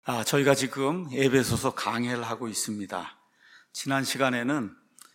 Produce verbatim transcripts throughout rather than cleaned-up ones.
아, 저희가 지금 에베소서 강해를 하고 있습니다. 지난 시간에는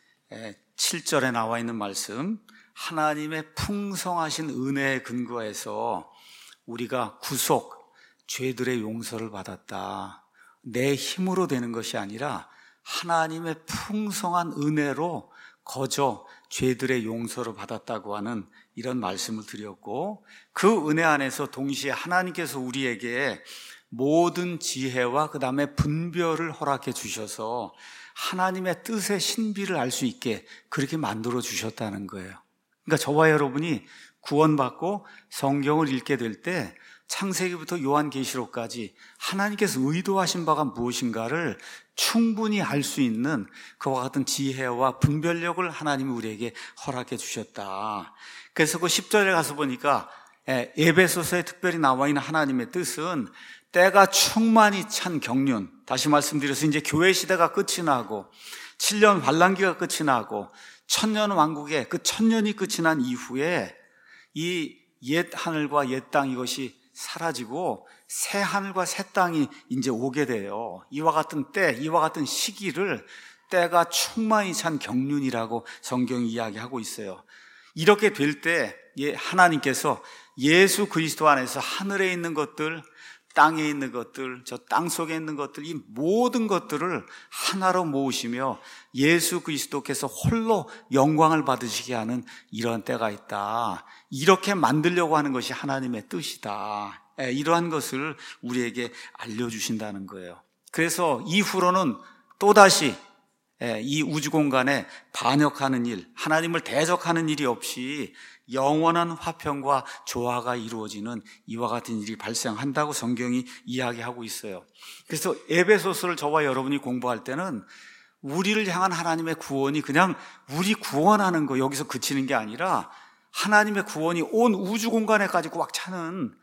칠 절에 나와 있는 말씀, 하나님의 풍성하신 은혜에 근거해서 우리가 구속, 죄들의 용서를 받았다. 내 힘으로 되는 것이 아니라 하나님의 풍성한 은혜로 거저 죄들의 용서를 받았다고 하는 이런 말씀을 드렸고, 그 은혜 안에서 동시에 하나님께서 우리에게 모든 지혜와 그 다음에 분별을 허락해 주셔서 하나님의 뜻의 신비를 알 수 있게 그렇게 만들어 주셨다는 거예요. 그러니까 저와 여러분이 구원받고 성경을 읽게 될 때 창세기부터 요한계시록까지 하나님께서 의도하신 바가 무엇인가를 충분히 알 수 있는 그와 같은 지혜와 분별력을 하나님이 우리에게 허락해 주셨다. 그래서 그 십 절에 가서 보니까 에베소서에 특별히 나와 있는 하나님의 뜻은 때가 충만히 찬 경륜, 다시 말씀드려서 이제 교회 시대가 끝이 나고 칠 년 환란기가 끝이 나고 천년 왕국의 그 천년이 끝이 난 이후에 이 옛 하늘과 옛 땅 이것이 사라지고 새 하늘과 새 땅이 이제 오게 돼요. 이와 같은 때, 이와 같은 시기를 때가 충만히 찬 경륜이라고 성경이 이야기하고 있어요. 이렇게 될 때 하나님께서 예수 그리스도 안에서 하늘에 있는 것들, 땅에 있는 것들, 저 땅 속에 있는 것들, 이 모든 것들을 하나로 모으시며 예수 그리스도께서 홀로 영광을 받으시게 하는 이런 때가 있다. 이렇게 만들려고 하는 것이 하나님의 뜻이다. 이러한 것을 우리에게 알려주신다는 거예요. 그래서 이후로는 또다시 이 우주공간에 반역하는 일, 하나님을 대적하는 일이 없이 영원한 화평과 조화가 이루어지는 이와 같은 일이 발생한다고 성경이 이야기하고 있어요. 그래서 에베소서를 저와 여러분이 공부할 때는 우리를 향한 하나님의 구원이 그냥 우리 구원하는 거 여기서 그치는 게 아니라 하나님의 구원이 온 우주공간에까지 꽉 차는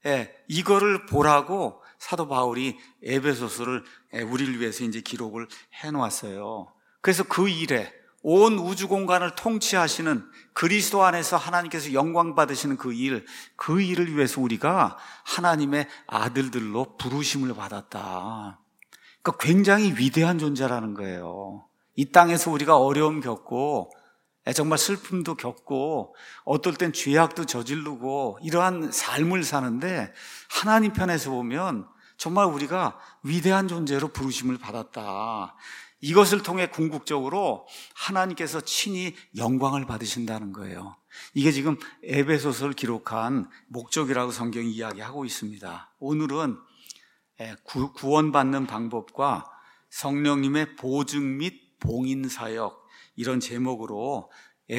이거를 보라고 사도 바울이 에베소서를 우리를 위해서 이제 기록을 해놓았어요. 그래서 그 일에 온 우주 공간을 통치하시는 그리스도 안에서 하나님께서 영광 받으시는 그 일, 그 일을 위해서 우리가 하나님의 아들들로 부르심을 받았다. 그러니까 굉장히 위대한 존재라는 거예요. 이 땅에서 우리가 어려움 겪고 정말 슬픔도 겪고 어떨 땐 죄악도 저지르고 이러한 삶을 사는데 하나님 편에서 보면 정말 우리가 위대한 존재로 부르심을 받았다. 이것을 통해 궁극적으로 하나님께서 친히 영광을 받으신다는 거예요. 이게 지금 에베소서를 기록한 목적이라고 성경이 이야기하고 있습니다. 오늘은 구원받는 방법과 성령님의 보증 및 봉인사역, 이런 제목으로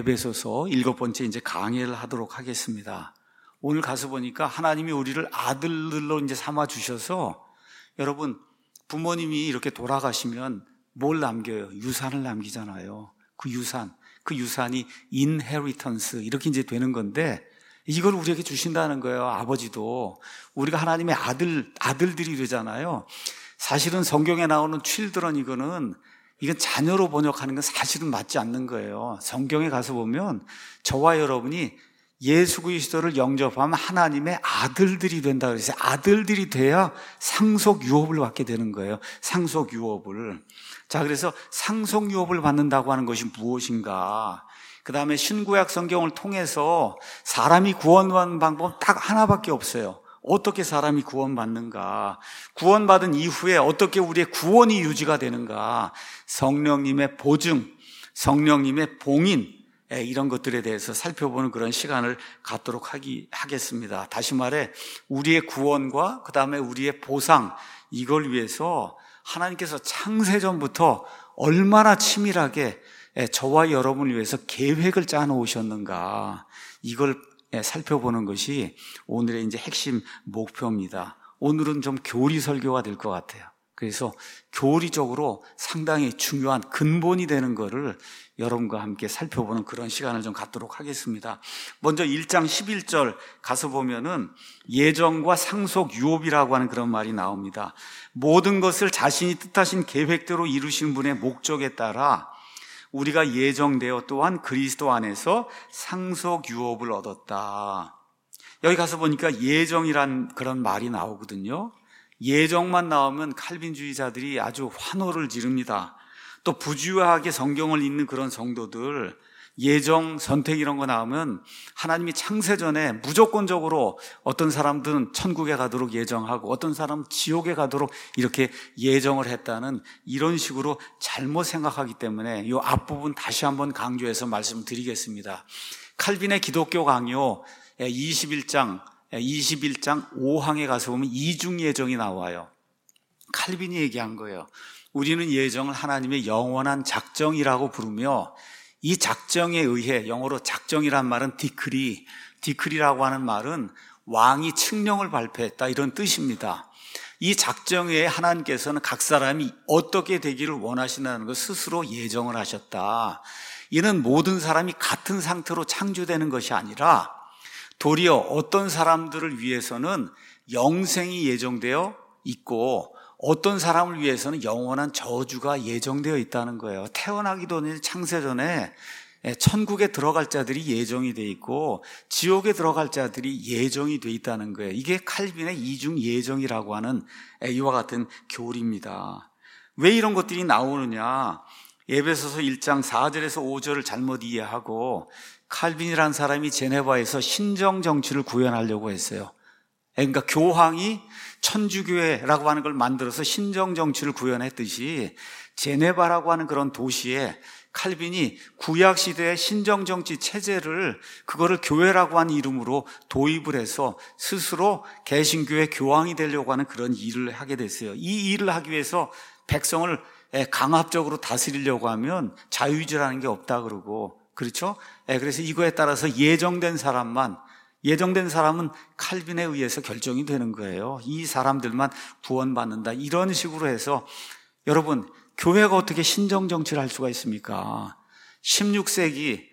에베소서 일곱 번째 이제 강해를 하도록 하겠습니다. 오늘 가서 보니까 하나님이 우리를 아들들로 이제 삼아 주셔서, 여러분 부모님이 이렇게 돌아가시면 뭘 남겨요? 유산을 남기잖아요. 그 유산, 그 유산이 inheritance 이렇게 이제 되는 건데 이걸 우리에게 주신다는 거예요. 아버지도 우리가 하나님의 아들 아들들이 되잖아요. 사실은 성경에 나오는 children, 이거는 이건 자녀로 번역하는 건 사실은 맞지 않는 거예요. 성경에 가서 보면 저와 여러분이 예수 그리스도를 영접하면 하나님의 아들들이 된다 그래서 아들들이 돼야 상속 유업을 받게 되는 거예요. 상속 유업을. 자, 그래서 상속 유업을 받는다고 하는 것이 무엇인가? 그 다음에 신구약 성경을 통해서 사람이 구원받는 방법은 딱 하나밖에 없어요. 어떻게 사람이 구원받는가? 구원받은 이후에 어떻게 우리의 구원이 유지가 되는가? 성령님의 보증, 성령님의 봉인, 이런 것들에 대해서 살펴보는 그런 시간을 갖도록 하기, 하겠습니다. 다시 말해 우리의 구원과 그 다음에 우리의 보상, 이걸 위해서 하나님께서 창세전부터 얼마나 치밀하게 저와 여러분을 위해서 계획을 짜놓으셨는가, 이걸 살펴보는 것이 오늘의 이제 핵심 목표입니다. 오늘은 좀 교리 설교가 될 것 같아요. 그래서 교리적으로 상당히 중요한 근본이 되는 거를 여러분과 함께 살펴보는 그런 시간을 좀 갖도록 하겠습니다. 먼저 일 장 십일 절 가서 보면은 예정과 상속 유업이라고 하는 그런 말이 나옵니다. 모든 것을 자신이 뜻하신 계획대로 이루신 분의 목적에 따라 우리가 예정되어 또한 그리스도 안에서 상속 유업을 얻었다. 여기 가서 보니까 예정이란 그런 말이 나오거든요. 예정만 나오면 칼빈주의자들이 아주 환호를 지릅니다. 또 부주의하게 성경을 읽는 그런 성도들, 예정, 선택 이런 거 나오면 하나님이 창세전에 무조건적으로 어떤 사람들은 천국에 가도록 예정하고 어떤 사람은 지옥에 가도록 이렇게 예정을 했다는 이런 식으로 잘못 생각하기 때문에 이 앞부분 다시 한번 강조해서 말씀드리겠습니다. 칼빈의 기독교 강요 이십일 장 이십일 장 오 항에 가서 보면 이중 예정이 나와요. 칼빈이 얘기한 거예요. 우리는 예정을 하나님의 영원한 작정이라고 부르며 이 작정에 의해, 영어로 작정이란 말은 디크리, 디크리라고 하는 말은 왕이 칙령을 발표했다 이런 뜻입니다. 이 작정에 하나님께서는 각 사람이 어떻게 되기를 원하시는 것 스스로 예정을 하셨다. 이는 모든 사람이 같은 상태로 창조되는 것이 아니라 도리어 어떤 사람들을 위해서는 영생이 예정되어 있고 어떤 사람을 위해서는 영원한 저주가 예정되어 있다는 거예요. 태어나기도 전에 창세전에 천국에 들어갈 자들이 예정이 돼 있고 지옥에 들어갈 자들이 예정이 돼 있다는 거예요. 이게 칼빈의 이중 예정이라고 하는 이와 같은 교리입니다. 왜 이런 것들이 나오느냐? 에베소서 일 장 사 절에서 오 절을 잘못 이해하고 칼빈이라는 사람이 제네바에서 신정 정치를 구현하려고 했어요. 그러니까 교황이 천주교회라고 하는 걸 만들어서 신정 정치를 구현했듯이 제네바라고 하는 그런 도시에 칼빈이 구약 시대의 신정 정치 체제를 그거를 교회라고 하는 이름으로 도입을 해서 스스로 개신교회 교황이 되려고 하는 그런 일을 하게 됐어요. 이 일을 하기 위해서 백성을 강압적으로 다스리려고 하면 자유주의라는 게 없다 그러고, 그렇죠? 그래서 이거에 따라서 예정된 사람만, 예정된 사람은 칼빈에 의해서 결정이 되는 거예요. 이 사람들만 구원받는다. 이런 식으로 해서 여러분, 교회가 어떻게 신정정치를 할 수가 있습니까? 십육 세기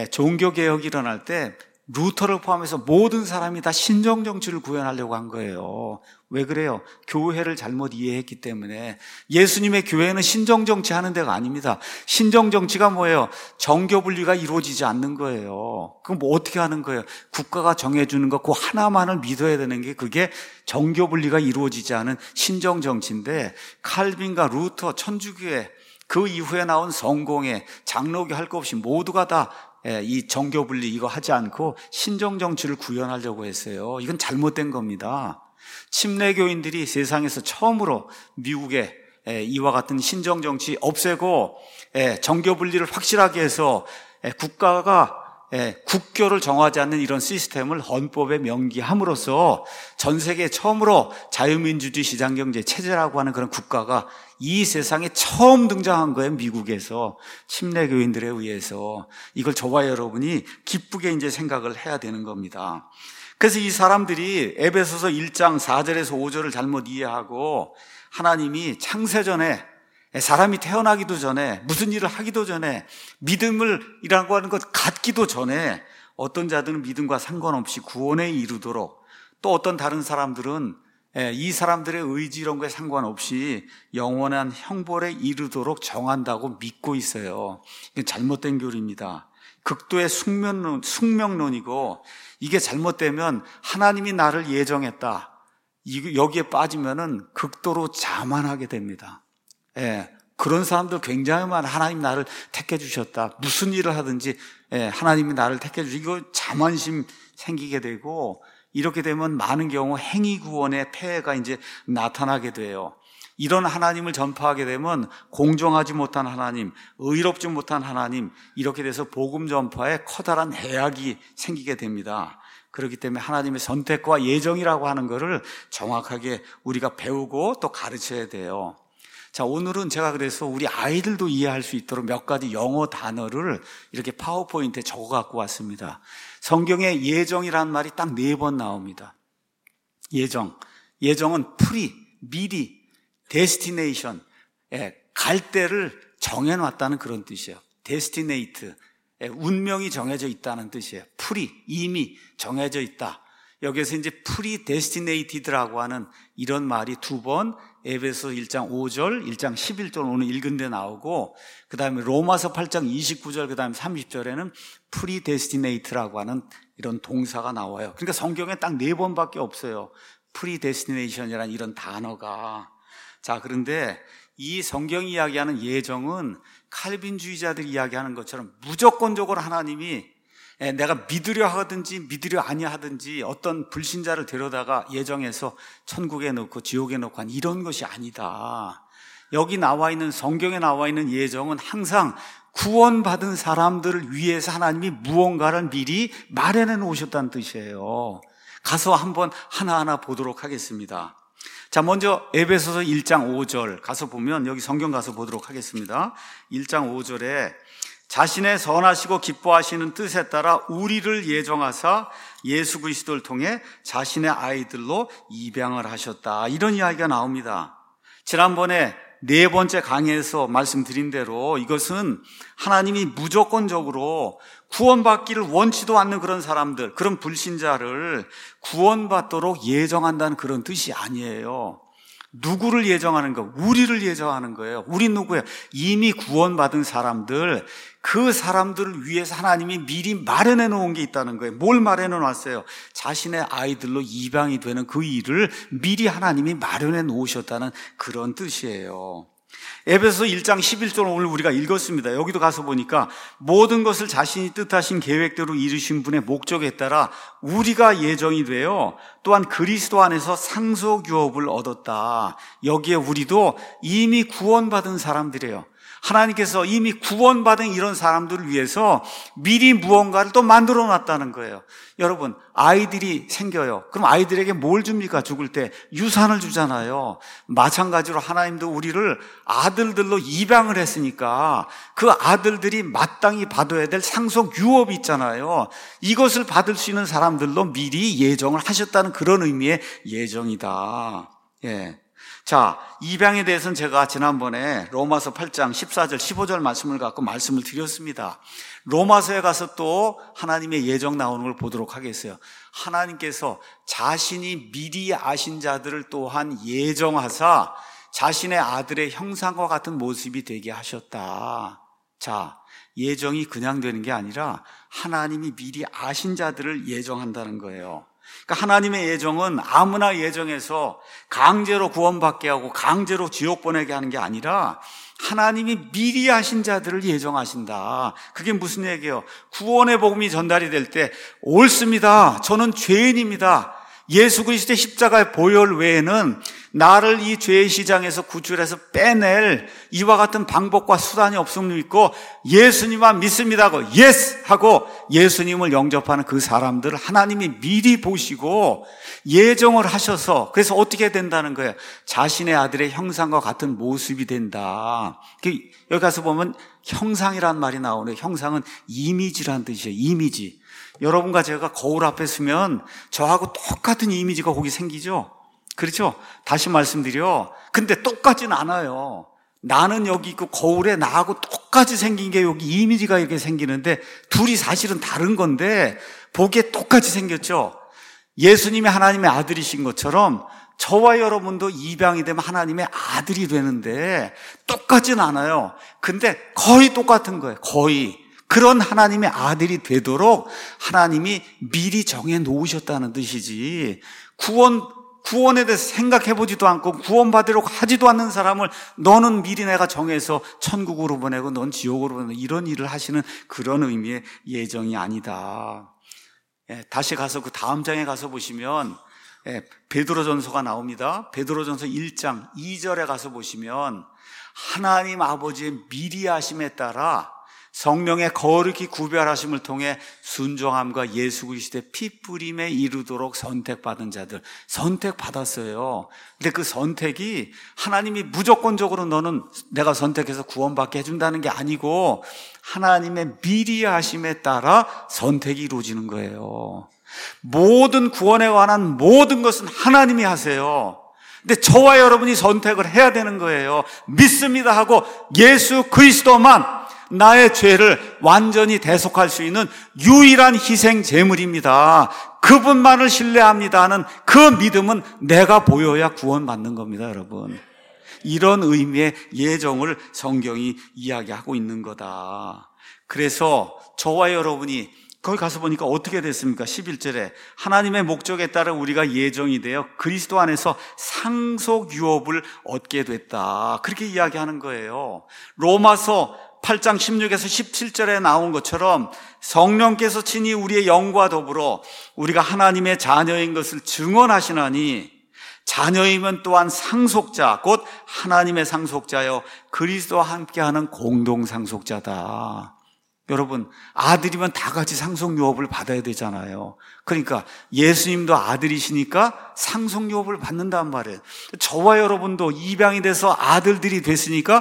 종교개혁이 일어날 때 루터를 포함해서 모든 사람이 다 신정정치를 구현하려고 한 거예요. 왜 그래요? 교회를 잘못 이해했기 때문에. 예수님의 교회는 신정정치 하는 데가 아닙니다. 신정정치가 뭐예요? 정교분리가 이루어지지 않는 거예요. 그럼 뭐 어떻게 하는 거예요? 국가가 정해주는 거 그 하나만을 믿어야 되는 게 그게 정교분리가 이루어지지 않은 신정정치인데, 칼빈과 루터, 천주교회, 그 이후에 나온 성공회, 장로교 할 것 없이 모두가 다 이 정교분리 이거 하지 않고 신정정치를 구현하려고 했어요. 이건 잘못된 겁니다. 침례교인들이 세상에서 처음으로 미국에 이와 같은 신정정치 없애고 정교분리를 확실하게 해서 국가가 국교를 정하지 않는 이런 시스템을 헌법에 명기함으로써 전 세계 처음으로 자유민주주의 시장경제 체제라고 하는 그런 국가가 이 세상에 처음 등장한 거예요. 미국에서 침례교인들에 의해서. 이걸 저와 여러분이 기쁘게 이제 생각을 해야 되는 겁니다. 그래서 이 사람들이 에베소서 일 장 사 절에서 오 절을 잘못 이해하고 하나님이 창세전에 사람이 태어나기도 전에 무슨 일을 하기도 전에 믿음을 이라고 하는 것 갖기도 전에 어떤 자들은 믿음과 상관없이 구원에 이르도록, 또 어떤 다른 사람들은 이 사람들의 의지 이런 거에 상관없이 영원한 형벌에 이르도록 정한다고 믿고 있어요. 이게 잘못된 교리입니다. 극도의 숙명론, 숙명론이고, 이게 잘못되면 하나님이 나를 예정했다, 여기에 빠지면은 극도로 자만하게 됩니다. 예, 그런 사람들 굉장히 많아. 하나님 나를 택해 주셨다, 무슨 일을 하든지 예, 하나님이 나를 택해 주시, 이거 자만심 생기게 되고, 이렇게 되면 많은 경우 행위 구원의 폐해가 이제 나타나게 돼요. 이런 하나님을 전파하게 되면 공정하지 못한 하나님, 의롭지 못한 하나님, 이렇게 돼서 복음 전파에 커다란 해악이 생기게 됩니다. 그렇기 때문에 하나님의 선택과 예정이라고 하는 것을 정확하게 우리가 배우고 또 가르쳐야 돼요. 자, 오늘은 제가 그래서 우리 아이들도 이해할 수 있도록 몇 가지 영어 단어를 이렇게 파워포인트에 적어 갖고 왔습니다. 성경에 예정이라는 말이 딱 네 번 나옵니다. 예정. 예정은 프리, 미리, 데스티네이션, 예, 갈 때를 정해놨다는 그런 뜻이에요. 데스티네이트, 예, 운명이 정해져 있다는 뜻이에요. 프리, 이미 정해져 있다. 여기서 이제 프리 데스티네이티드라고 하는 이런 말이 두 번 에베소 일 장 오 절, 일 장 십일 절 오늘 읽은 데 나오고, 그 다음에 로마서 팔 장 이십구 절, 그 다음에 삼십 절에는 프리 데스티네이트라고 하는 이런 동사가 나와요. 그러니까 성경에 딱 네 번밖에 없어요. 프리데스티네이션이라는 이런 단어가. 자, 그런데 이 성경이 이야기하는 예정은 칼빈주의자들이 이야기하는 것처럼 무조건적으로 하나님이 내가 믿으려 하든지 믿으려 아니야 하든지 어떤 불신자를 데려다가 예정해서 천국에 넣고 지옥에 넣고 한 이런 것이 아니다. 여기 나와 있는, 성경에 나와 있는 예정은 항상 구원받은 사람들을 위해서 하나님이 무언가를 미리 마련해 놓으셨다는 뜻이에요. 가서 한번 하나하나 보도록 하겠습니다. 자, 먼저 에베소서 일 장 오 절 가서 보면, 여기 성경 가서 보도록 하겠습니다. 일 장 오 절에 자신의 선하시고 기뻐하시는 뜻에 따라 우리를 예정하사 예수 그리스도를 통해 자신의 아이들로 입양을 하셨다, 이런 이야기가 나옵니다. 지난번에 네 번째 강의에서 말씀드린 대로 이것은 하나님이 무조건적으로 구원받기를 원치도 않는 그런 사람들, 그런 불신자를 구원받도록 예정한다는 그런 뜻이 아니에요. 누구를 예정하는 거? 우리를 예정하는 거예요. 우리 누구예요? 이미 구원받은 사람들, 그 사람들을 위해서 하나님이 미리 마련해 놓은 게 있다는 거예요. 뭘 마련해 놨어요? 자신의 아이들로 입양이 되는 그 일을 미리 하나님이 마련해 놓으셨다는 그런 뜻이에요. 에베소서 일 장 십일 절 오늘 우리가 읽었습니다. 여기도 가서 보니까 모든 것을 자신이 뜻하신 계획대로 이루신 분의 목적에 따라 우리가 예정이 되어 또한 그리스도 안에서 상속유업을 얻었다. 여기에 우리도 이미 구원받은 사람들이에요. 하나님께서 이미 구원받은 이런 사람들을 위해서 미리 무언가를 또 만들어 놨다는 거예요. 여러분, 아이들이 생겨요. 그럼 아이들에게 뭘 줍니까? 죽을 때 유산을 주잖아요. 마찬가지로 하나님도 우리를 아들들로 입양을 했으니까 그 아들들이 마땅히 받아야 될 상속 유업이 있잖아요. 이것을 받을 수 있는 사람들로 미리 예정을 하셨다는 그런 의미의 예정이다. 예. 자, 입양에 대해서는 제가 지난번에 로마서 팔 장 십사 절 십오 절 말씀을 갖고 말씀을 드렸습니다. 로마서에 가서 또 하나님의 예정 나오는 걸 보도록 하겠어요. 하나님께서 자신이 미리 아신 자들을 또한 예정하사 자신의 아들의 형상과 같은 모습이 되게 하셨다. 자, 예정이 그냥 되는 게 아니라 하나님이 미리 아신 자들을 예정한다는 거예요. 그러니까 하나님의 예정은 아무나 예정해서 강제로 구원받게 하고 강제로 지옥 보내게 하는 게 아니라 하나님이 미리 하신 자들을 예정하신다. 그게 무슨 얘기예요? 구원의 복음이 전달이 될 때 옳습니다. 저는 죄인입니다. 예수 그리스도의 십자가의 보혈 외에는 나를 이 죄의 시장에서 구출해서 빼낼 이와 같은 방법과 수단이 없음을 믿고 예수님만 믿습니다 하고 예스 하고 예수님을 영접하는 그 사람들을 하나님이 미리 보시고 예정을 하셔서, 그래서 어떻게 된다는 거예요? 자신의 아들의 형상과 같은 모습이 된다. 여기 가서 보면 형상이란 말이 나오네요. 형상은 이미지란 뜻이에요. 이미지. 여러분과 제가 거울 앞에 서면 저하고 똑같은 이미지가 거기 생기죠? 그렇죠? 다시 말씀드려. 근데 똑같진 않아요. 나는 여기 있고 거울에 나하고 똑같이 생긴 게 여기 이미지가 이렇게 생기는데 둘이 사실은 다른 건데 보기에 똑같이 생겼죠? 예수님이 하나님의 아들이신 것처럼 저와 여러분도 입양이 되면 하나님의 아들이 되는데 똑같진 않아요. 근데 거의 똑같은 거예요. 거의. 그런 하나님의 아들이 되도록 하나님이 미리 정해 놓으셨다는 뜻이지, 구원, 구원에 대해서 생각해보지도 않고 구원받으려고 하지도 않는 사람을 너는 미리 내가 정해서 천국으로 보내고 넌 지옥으로 보내고 이런 일을 하시는 그런 의미의 예정이 아니다. 예, 다시 가서 그 다음 장에 가서 보시면 예, 베드로전서가 나옵니다. 베드로전서 일 장 이 절에 가서 보시면 하나님 아버지의 미리 하심에 따라 성령의 거룩히 구별하심을 통해 순종함과 예수 그리스도의 피 뿌림에 이르도록 선택받은 자들, 선택받았어요. 근데 그 선택이 하나님이 무조건적으로 너는 내가 선택해서 구원받게 해준다는 게 아니고 하나님의 미리 하심에 따라 선택이 이루어지는 거예요. 모든 구원에 관한 모든 것은 하나님이 하세요. 근데 저와 여러분이 선택을 해야 되는 거예요. 믿습니다 하고 예수 그리스도만 나의 죄를 완전히 대속할 수 있는 유일한 희생 제물입니다. 그분만을 신뢰합니다 하는 그 믿음은 내가 보여야 구원받는 겁니다, 여러분. 이런 의미의 예정을 성경이 이야기하고 있는 거다. 그래서 저와 여러분이 거기 가서 보니까 어떻게 됐습니까? 십일 절에 하나님의 목적에 따라 우리가 예정이 되어 그리스도 안에서 상속 유업을 얻게 됐다. 그렇게 이야기하는 거예요. 로마서 팔 장 십육에서 십칠 절에 나온 것처럼 성령께서 친히 우리의 영과 더불어 우리가 하나님의 자녀인 것을 증언하시나니 자녀이면 또한 상속자 곧 하나님의 상속자여 그리스도와 함께하는 공동 상속자다. 여러분, 아들이면 다 같이 상속유업을 받아야 되잖아요. 그러니까 예수님도 아들이시니까 상속유업을 받는단 말이에요. 저와 여러분도 입양이 돼서 아들들이 됐으니까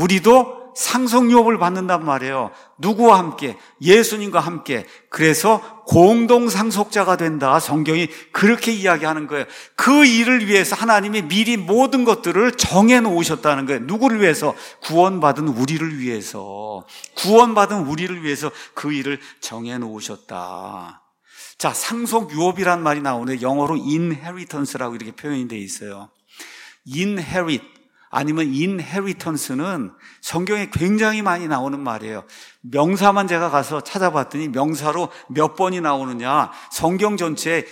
우리도 상속유업을 받는단 말이에요. 누구와 함께? 예수님과 함께. 그래서 공동 상속자가 된다. 성경이 그렇게 이야기하는 거예요. 그 일을 위해서 하나님이 미리 모든 것들을 정해 놓으셨다는 거예요. 누구를 위해서? 구원받은 우리를 위해서. 구원받은 우리를 위해서 그 일을 정해 놓으셨다. 자, 상속유업이란 말이 나오는데 영어로 inheritance라고 이렇게 표현이 되어 있어요. inherit 아니면 inheritance는 성경에 굉장히 많이 나오는 말이에요. 명사만 제가 가서 찾아봤더니 명사로 몇 번이 나오느냐, 성경 전체에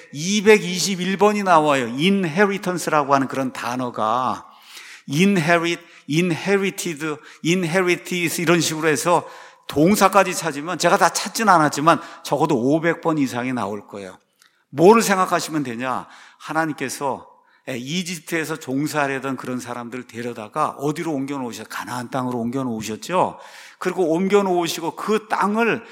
이백이십일 번이 나와요. inheritance라고 하는 그런 단어가 inherit, inherited, inherited 이런 식으로 해서 동사까지 찾으면 제가 다 찾진 않았지만 적어도 오백 번 이상이 나올 거예요. 뭐를 생각하시면 되냐? 하나님께서 이집트에서 종살이하던 그런 사람들을 데려다가 어디로 옮겨놓으셨죠? 가나안 땅으로 옮겨놓으셨죠? 그리고 옮겨놓으시고 그 땅을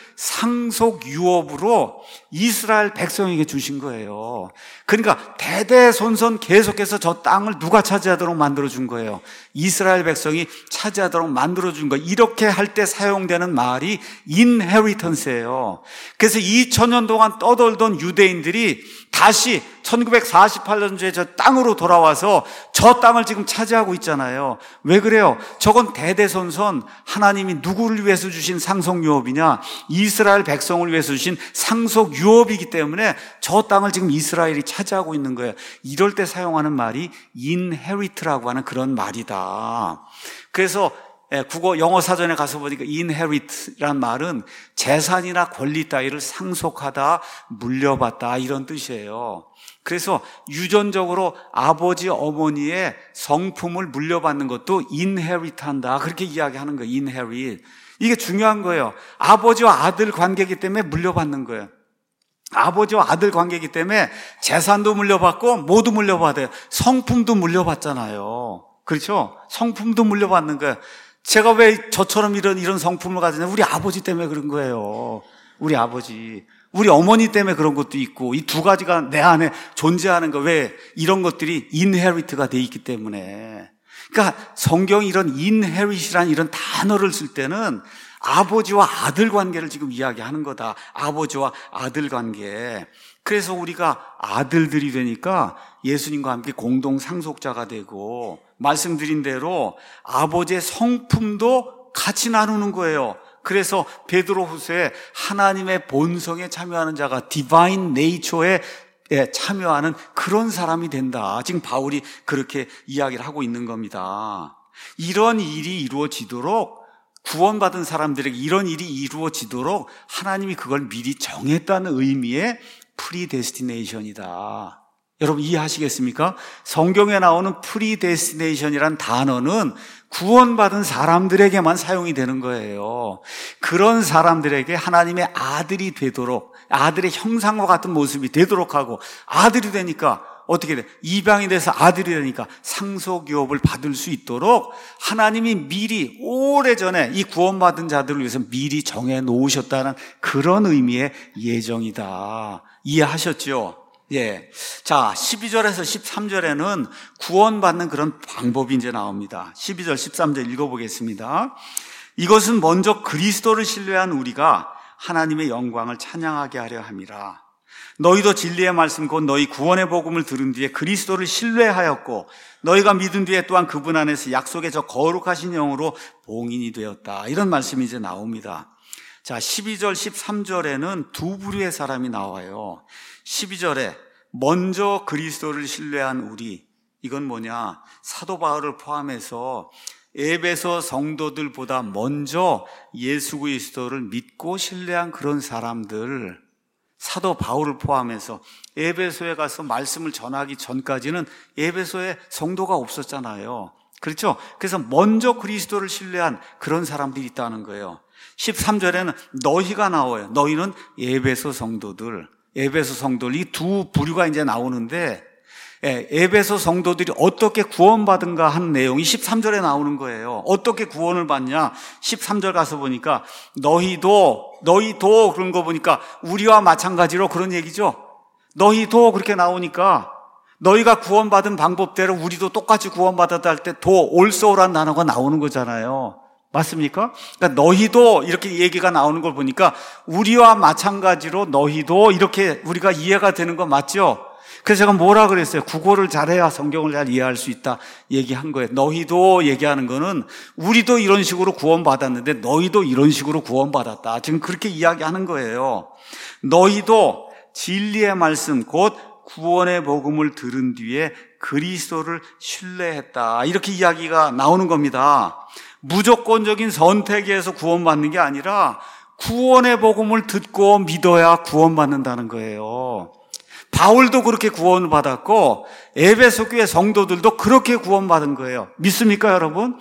상속 유업으로 이스라엘 백성에게 주신 거예요. 그러니까 대대손손 계속해서 저 땅을 누가 차지하도록 만들어준 거예요? 이스라엘 백성이 차지하도록 만들어준 거예요. 이렇게 할 때 사용되는 말이 inheritance예요. 그래서 이천 년 동안 떠돌던 유대인들이 다시 천구백사십팔 년도에 저 땅으로 돌아와서 저 땅을 지금 차지하고 있잖아요. 왜 그래요? 저건 대대손손 하나님이 누구를 위해서 주신 상속유업이냐? 이스라엘 백성을 위해서 주신 상속유업이기 때문에 저 땅을 지금 이스라엘이 차지하고 있는 거예요. 이럴 때 사용하는 말이 inherit라고 하는 그런 말이다. 그래서 국어 영어 사전에 가서 보니까 inherit란 말은 재산이나 권리 따위를 상속하다, 물려받다 이런 뜻이에요. 그래서 유전적으로 아버지, 어머니의 성품을 물려받는 것도 inherit한다. 그렇게 이야기하는 거예요. inherit. 이게 중요한 거예요. 아버지와 아들 관계이기 때문에 물려받는 거예요. 아버지와 아들 관계이기 때문에 재산도 물려받고 모두 물려받아요. 성품도 물려받잖아요. 그렇죠? 성품도 물려받는 거예요. 제가 왜 저처럼 이런 이런 성품을 가지냐? 우리 아버지 때문에 그런 거예요. 우리 아버지. 우리 어머니 때문에 그런 것도 있고 이 두 가지가 내 안에 존재하는 거. 왜? 이런 것들이 inherit가 돼 있기 때문에. 그러니까 성경이 이런 inherit이라는 이런 단어를 쓸 때는 아버지와 아들 관계를 지금 이야기하는 거다. 아버지와 아들 관계. 그래서 우리가 아들들이 되니까 예수님과 함께 공동 상속자가 되고 말씀드린 대로 아버지의 성품도 같이 나누는 거예요. 그래서 베드로후서에 하나님의 본성에 참여하는 자가 디바인 네이처에 참여하는 그런 사람이 된다. 지금 바울이 그렇게 이야기를 하고 있는 겁니다. 이런 일이 이루어지도록 구원받은 사람들에게 이런 일이 이루어지도록 하나님이 그걸 미리 정했다는 의미의 프리데스티네이션이다. 여러분 이해하시겠습니까? 성경에 나오는 프리데스티네이션이란 단어는 구원받은 사람들에게만 사용이 되는 거예요. 그런 사람들에게 하나님의 아들이 되도록, 아들의 형상과 같은 모습이 되도록 하고, 아들이 되니까 어떻게 돼? 입양이 돼서 아들이 되니까 상속유업을 받을 수 있도록 하나님이 미리 오래전에 이 구원받은 자들을 위해서 미리 정해 놓으셨다는 그런 의미의 예정이다. 이해하셨죠? 예. 자, 십이 절에서 십삼 절에는 구원받는 그런 방법이 이제 나옵니다. 십이 절, 십삼 절 읽어보겠습니다. 이것은 먼저 그리스도를 신뢰한 우리가 하나님의 영광을 찬양하게 하려 함이라. 너희도 진리의 말씀 곧 너희 구원의 복음을 들은 뒤에 그리스도를 신뢰하였고 너희가 믿은 뒤에 또한 그분 안에서 약속의 저 거룩하신 영으로 봉인이 되었다. 이런 말씀이 이제 나옵니다. 자, 십이 절, 십삼 절에는 두 부류의 사람이 나와요. 십이 절에 먼저 그리스도를 신뢰한 우리, 이건 뭐냐? 사도 바울을 포함해서 에베소 성도들보다 먼저 예수 그리스도를 믿고 신뢰한 그런 사람들, 사도 바울을 포함해서 에베소에 가서 말씀을 전하기 전까지는 에베소에 성도가 없었잖아요. 그렇죠? 그래서 먼저 그리스도를 신뢰한 그런 사람들이 있다는 거예요. 십삼 절에는 너희가 나와요. 너희는 에베소 성도들, 에베소 성도들, 이 두 부류가 이제 나오는데, 에베소 성도들이 어떻게 구원받은가 하는 내용이 십삼 절에 나오는 거예요. 어떻게 구원을 받냐? 십삼 절 가서 보니까 너희도, 너희도 그런 거 보니까 우리와 마찬가지로 그런 얘기죠. 너희도 그렇게 나오니까 너희가 구원받은 방법대로 우리도 똑같이 구원받았다 할 때 도, 올소라는 단어가 나오는 거잖아요. 맞습니까? 그러니까 너희도 이렇게 얘기가 나오는 걸 보니까 우리와 마찬가지로 너희도 이렇게 우리가 이해가 되는 거 맞죠? 그래서 제가 뭐라 그랬어요? 국어를 잘해야 성경을 잘 이해할 수 있다 얘기한 거예요. 너희도 얘기하는 거는 우리도 이런 식으로 구원받았는데 너희도 이런 식으로 구원받았다. 지금 그렇게 이야기하는 거예요. 너희도 진리의 말씀 곧 구원의 복음을 들은 뒤에 그리스도를 신뢰했다. 이렇게 이야기가 나오는 겁니다. 무조건적인 선택에서 구원받는 게 아니라 구원의 복음을 듣고 믿어야 구원받는다는 거예요. 바울도 그렇게 구원을 받았고 에베소 교회 성도들도 그렇게 구원받은 거예요. 믿습니까, 여러분?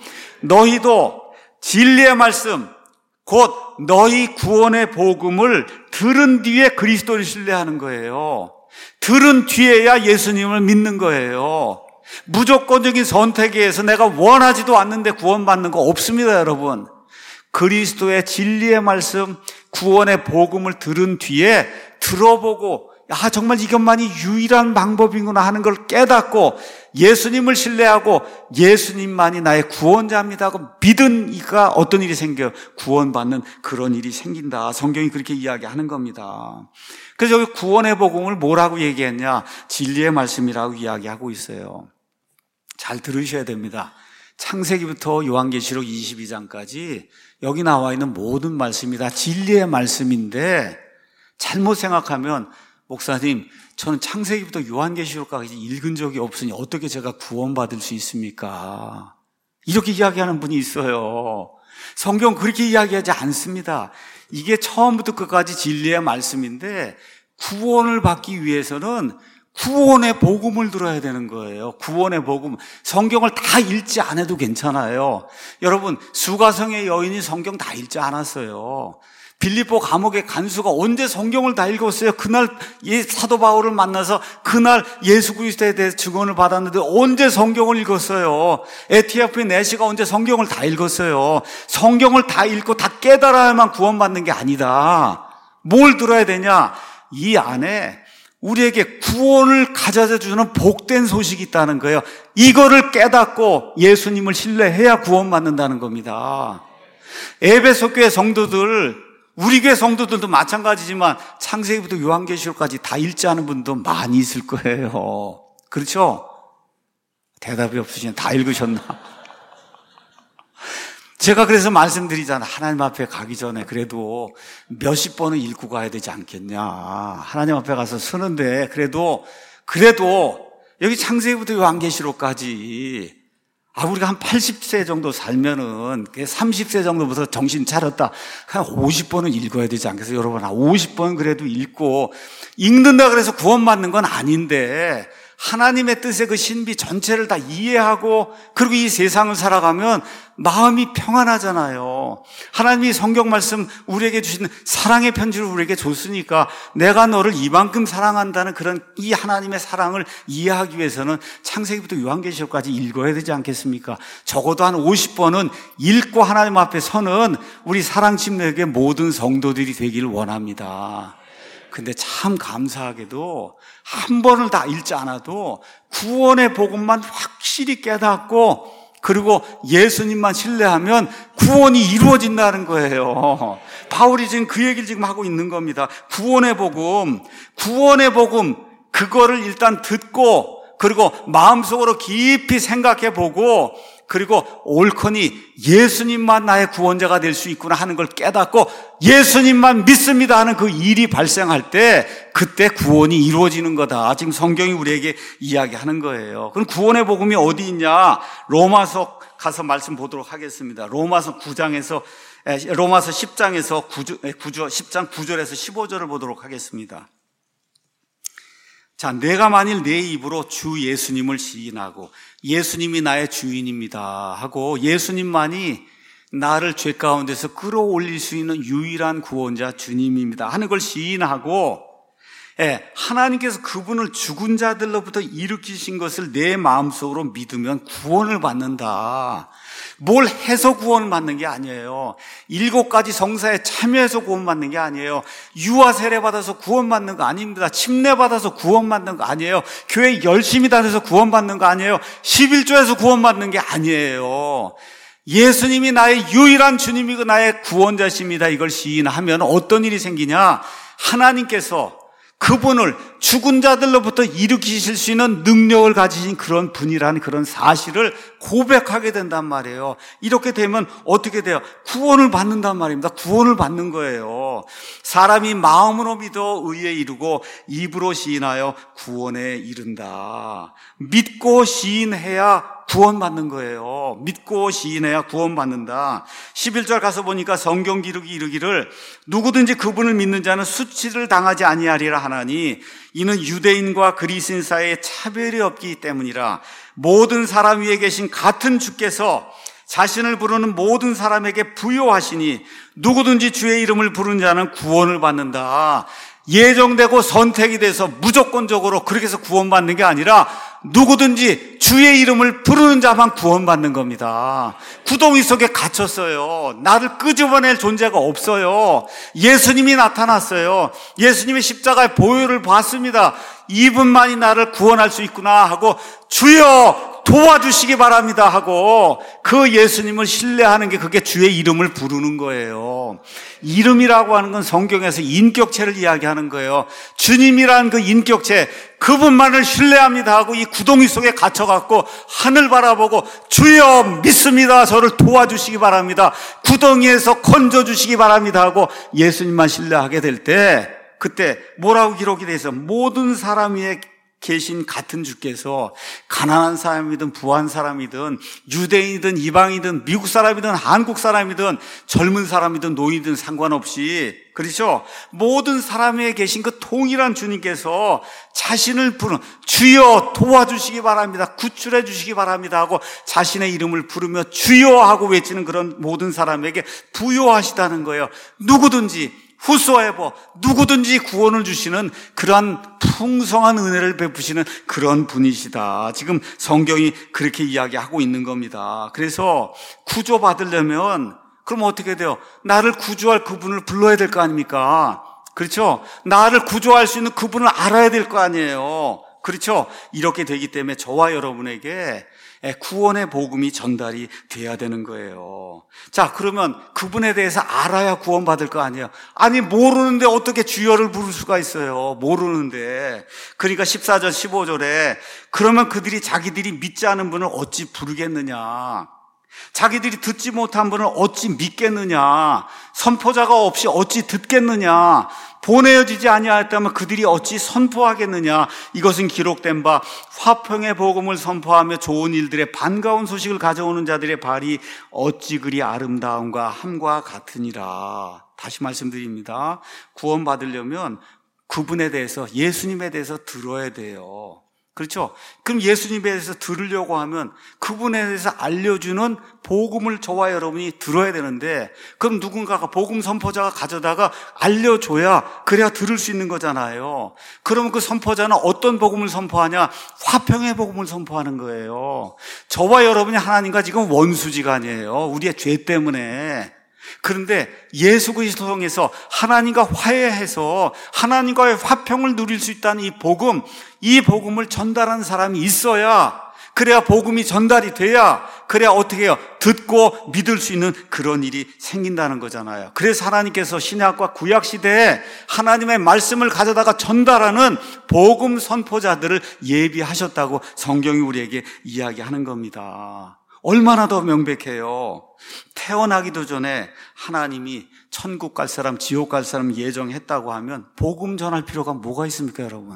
너희도 진리의 말씀 곧 너희 구원의 복음을 들은 뒤에 그리스도를 신뢰하는 거예요. 들은 뒤에야 예수님을 믿는 거예요. 무조건적인 선택에 의해서 내가 원하지도 않는데 구원받는 거 없습니다, 여러분. 그리스도의 진리의 말씀, 구원의 복음을 들은 뒤에 들어보고 아, 정말 이것만이 유일한 방법이구나 하는 걸 깨닫고 예수님을 신뢰하고 예수님만이 나의 구원자입니다 하고 믿은 이가 어떤 일이 생겨요? 구원받는 그런 일이 생긴다. 성경이 그렇게 이야기하는 겁니다. 그래서 여기 구원의 복음을 뭐라고 얘기했냐? 진리의 말씀이라고 이야기하고 있어요. 잘 들으셔야 됩니다. 창세기부터 요한계시록 이십이 장까지 여기 나와 있는 모든 말씀이 다 진리의 말씀인데 잘못 생각하면 목사님, 저는 창세기부터 요한계시록까지 읽은 적이 없으니 어떻게 제가 구원받을 수 있습니까? 이렇게 이야기하는 분이 있어요. 성경 그렇게 이야기하지 않습니다. 이게 처음부터 끝까지 진리의 말씀인데 구원을 받기 위해서는 구원의 복음을 들어야 되는 거예요. 구원의 복음. 성경을 다 읽지 않아도 괜찮아요. 여러분, 수가성의 여인이 성경 다 읽지 않았어요. 빌립보 감옥의 간수가 언제 성경을 다 읽었어요? 그날 사도 바울을 만나서 그날 예수 그리스도에 대해서 증언을 받았는데 언제 성경을 읽었어요? 에티오피아 내시가 언제 성경을 다 읽었어요? 성경을 다 읽고 다 깨달아야만 구원받는 게 아니다. 뭘 들어야 되냐? 이 안에 우리에게 구원을 가져다 주는 복된 소식이 있다는 거예요. 이거를 깨닫고 예수님을 신뢰해야 구원받는다는 겁니다. 에베소 교회 성도들, 우리 교회 성도들도 마찬가지지만 창세기부터 요한계시록까지 다 읽지 않은 분도 많이 있을 거예요. 그렇죠? 대답이 없으시면 다 읽으셨나? 제가 그래서 말씀드리잖아요. 하나님 앞에 가기 전에 그래도 몇십 번은 읽고 가야 되지 않겠냐. 하나님 앞에 가서 서는데 그래도 그래도 여기 창세기부터 요한계시록까지 아, 우리가 한 팔십 세 정도 살면은, 삼십 세 정도부터 정신 차렸다. 한 오십 번은 읽어야 되지 않겠어요? 여러분, 오십 번 그래도 읽고, 읽는다 그래서 구원받는 건 아닌데, 하나님의 뜻의 그 신비 전체를 다 이해하고, 그리고 이 세상을 살아가면 마음이 평안하잖아요. 하나님이 성경 말씀 우리에게 주신 사랑의 편지를 우리에게 줬으니까 내가 너를 이만큼 사랑한다는 그런 이 하나님의 사랑을 이해하기 위해서는 창세기부터 요한계시록까지 읽어야 되지 않겠습니까? 적어도 한 오십 번은 읽고 하나님 앞에 서는 우리 사랑침례교회 모든 성도들이 되기를 원합니다. 근데 참 감사하게도 한 번을 다 읽지 않아도 구원의 복음만 확실히 깨닫고 그리고 예수님만 신뢰하면 구원이 이루어진다는 거예요. 바울이 지금 그 얘기를 지금 하고 있는 겁니다. 구원의 복음, 구원의 복음, 그거를 일단 듣고 그리고 마음속으로 깊이 생각해 보고 그리고 옳거니 예수님만 나의 구원자가 될 수 있구나 하는 걸 깨닫고 예수님만 믿습니다 하는 그 일이 발생할 때 그때 구원이 이루어지는 거다. 지금 성경이 우리에게 이야기하는 거예요. 그럼 구원의 복음이 어디 있냐? 로마서 가서 말씀 보도록 하겠습니다. 로마서 구 장에서 로마서 십 장에서 구 절, 십 장 구 절에서 십오 절을 보도록 하겠습니다. 자, 내가 만일 내 입으로 주 예수님을 시인하고 예수님이 나의 주인입니다 하고 예수님만이 나를 죄 가운데서 끌어올릴 수 있는 유일한 구원자 주님입니다 하는 걸 시인하고, 예, 하나님께서 그분을 죽은 자들로부터 일으키신 것을 내 마음속으로 믿으면 구원을 받는다. 뭘 해서 구원을 받는 게 아니에요. 일곱 가지 성사에 참여해서 구원받는 게 아니에요. 유아 세례 받아서 구원받는 거 아닙니다. 침례 받아서 구원받는 거 아니에요. 교회 열심히 다녀서 구원받는 거 아니에요. 십일조에서 구원받는 게 아니에요. 예수님이 나의 유일한 주님이고 나의 구원자십니다. 이걸 시인하면 어떤 일이 생기냐? 하나님께서 그분을 죽은 자들로부터 일으키실 수 있는 능력을 가지신 그런 분이라는 그런 사실을 고백하게 된단 말이에요. 이렇게 되면 어떻게 돼요? 구원을 받는단 말입니다. 구원을 받는 거예요. 사람이 마음으로 믿어 의에 이르고 입으로 시인하여 구원에 이른다. 믿고 시인해야 구원받는 거예요. 믿고 시인해야 구원받는다. 십일 절 가서 보니까 성경 기록이 이르기를 누구든지 그분을 믿는 자는 수치를 당하지 아니하리라 하나니 이는 유대인과 그리스인 사이에 차별이 없기 때문이라. 모든 사람 위에 계신 같은 주께서 자신을 부르는 모든 사람에게 부요하시니 누구든지 주의 이름을 부르는 자는 구원을 받는다. 예정되고 선택이 돼서 무조건적으로 그렇게 해서 구원받는 게 아니라 누구든지 주의 이름을 부르는 자만 구원받는 겁니다. 구덩이 속에 갇혔어요. 나를 끄집어낼 존재가 없어요. 예수님이 나타났어요. 예수님의 십자가의 보혈을 봤습니다. 이분만이 나를 구원할 수 있구나 하고 주여 도와주시기 바랍니다 하고 그 예수님을 신뢰하는 게 그게 주의 이름을 부르는 거예요. 이름이라고 하는 건 성경에서 인격체를 이야기하는 거예요. 주님이라는 그 인격체, 그분만을 신뢰합니다 하고 이 구덩이 속에 갇혀갖고 하늘 바라보고 주여 믿습니다, 저를 도와주시기 바랍니다, 구덩이에서 건져주시기 바랍니다 하고 예수님만 신뢰하게 될 때 그때 뭐라고 기록이 돼 있어? 모든 사람 위에 계신 같은 주께서 가난한 사람이든 부한 사람이든 유대인이든 이방이든 미국 사람이든 한국 사람이든 젊은 사람이든 노인이든 상관없이, 그렇죠? 모든 사람에 계신 그 통일한 주님께서 자신을 부르는 주여 도와주시기 바랍니다, 구출해 주시기 바랍니다 하고 자신의 이름을 부르며 주여 하고 외치는 그런 모든 사람에게 부요하시다는 거예요. 누구든지 후소에버 누구든지 구원을 주시는 그러한 풍성한 은혜를 베푸시는 그런 분이시다. 지금 성경이 그렇게 이야기하고 있는 겁니다. 그래서 구조받으려면 그럼 어떻게 돼요? 나를 구조할 그분을 불러야 될 거 아닙니까? 그렇죠? 나를 구조할 수 있는 그분을 알아야 될 거 아니에요. 그렇죠? 이렇게 되기 때문에 저와 여러분에게 구원의 복음이 전달이 돼야 되는 거예요. 자, 그러면 그분에 대해서 알아야 구원받을 거 아니에요. 아니, 모르는데 어떻게 주여를 부를 수가 있어요? 모르는데. 그러니까 십사 절 십오 절에 그러면 그들이 자기들이 믿지 않은 분을 어찌 부르겠느냐, 자기들이 듣지 못한 분을 어찌 믿겠느냐, 선포자가 없이 어찌 듣겠느냐, 보내어지지 아니하였다면 그들이 어찌 선포하겠느냐. 이것은 기록된 바 화평의 복음을 선포하며 좋은 일들의 반가운 소식을 가져오는 자들의 발이 어찌 그리 아름다움과 함과 같으니라. 다시 말씀드립니다. 구원받으려면 그분에 대해서, 예수님에 대해서 들어야 돼요. 그렇죠? 그럼 예수님에 대해서 들으려고 하면 그분에 대해서 알려주는 복음을 저와 여러분이 들어야 되는데, 그럼 누군가가 복음 선포자가 가져다가 알려줘야 그래야 들을 수 있는 거잖아요. 그러면 그 선포자는 어떤 복음을 선포하냐? 화평의 복음을 선포하는 거예요. 저와 여러분이 하나님과 지금 원수지간이에요. 우리의 죄 때문에. 그런데 예수 그리스도 통해서 하나님과 화해해서 하나님과의 화평을 누릴 수 있다는 이 복음, 이 복음을 전달하는 사람이 있어야, 그래야 복음이 전달이 돼야, 그래야 어떻게 해요? 듣고 믿을 수 있는 그런 일이 생긴다는 거잖아요. 그래서 하나님께서 신약과 구약 시대에 하나님의 말씀을 가져다가 전달하는 복음 선포자들을 예비하셨다고 성경이 우리에게 이야기하는 겁니다. 얼마나 더 명백해요. 태어나기도 전에 하나님이 천국 갈 사람, 지옥 갈 사람 예정했다고 하면 복음 전할 필요가 뭐가 있습니까, 여러분?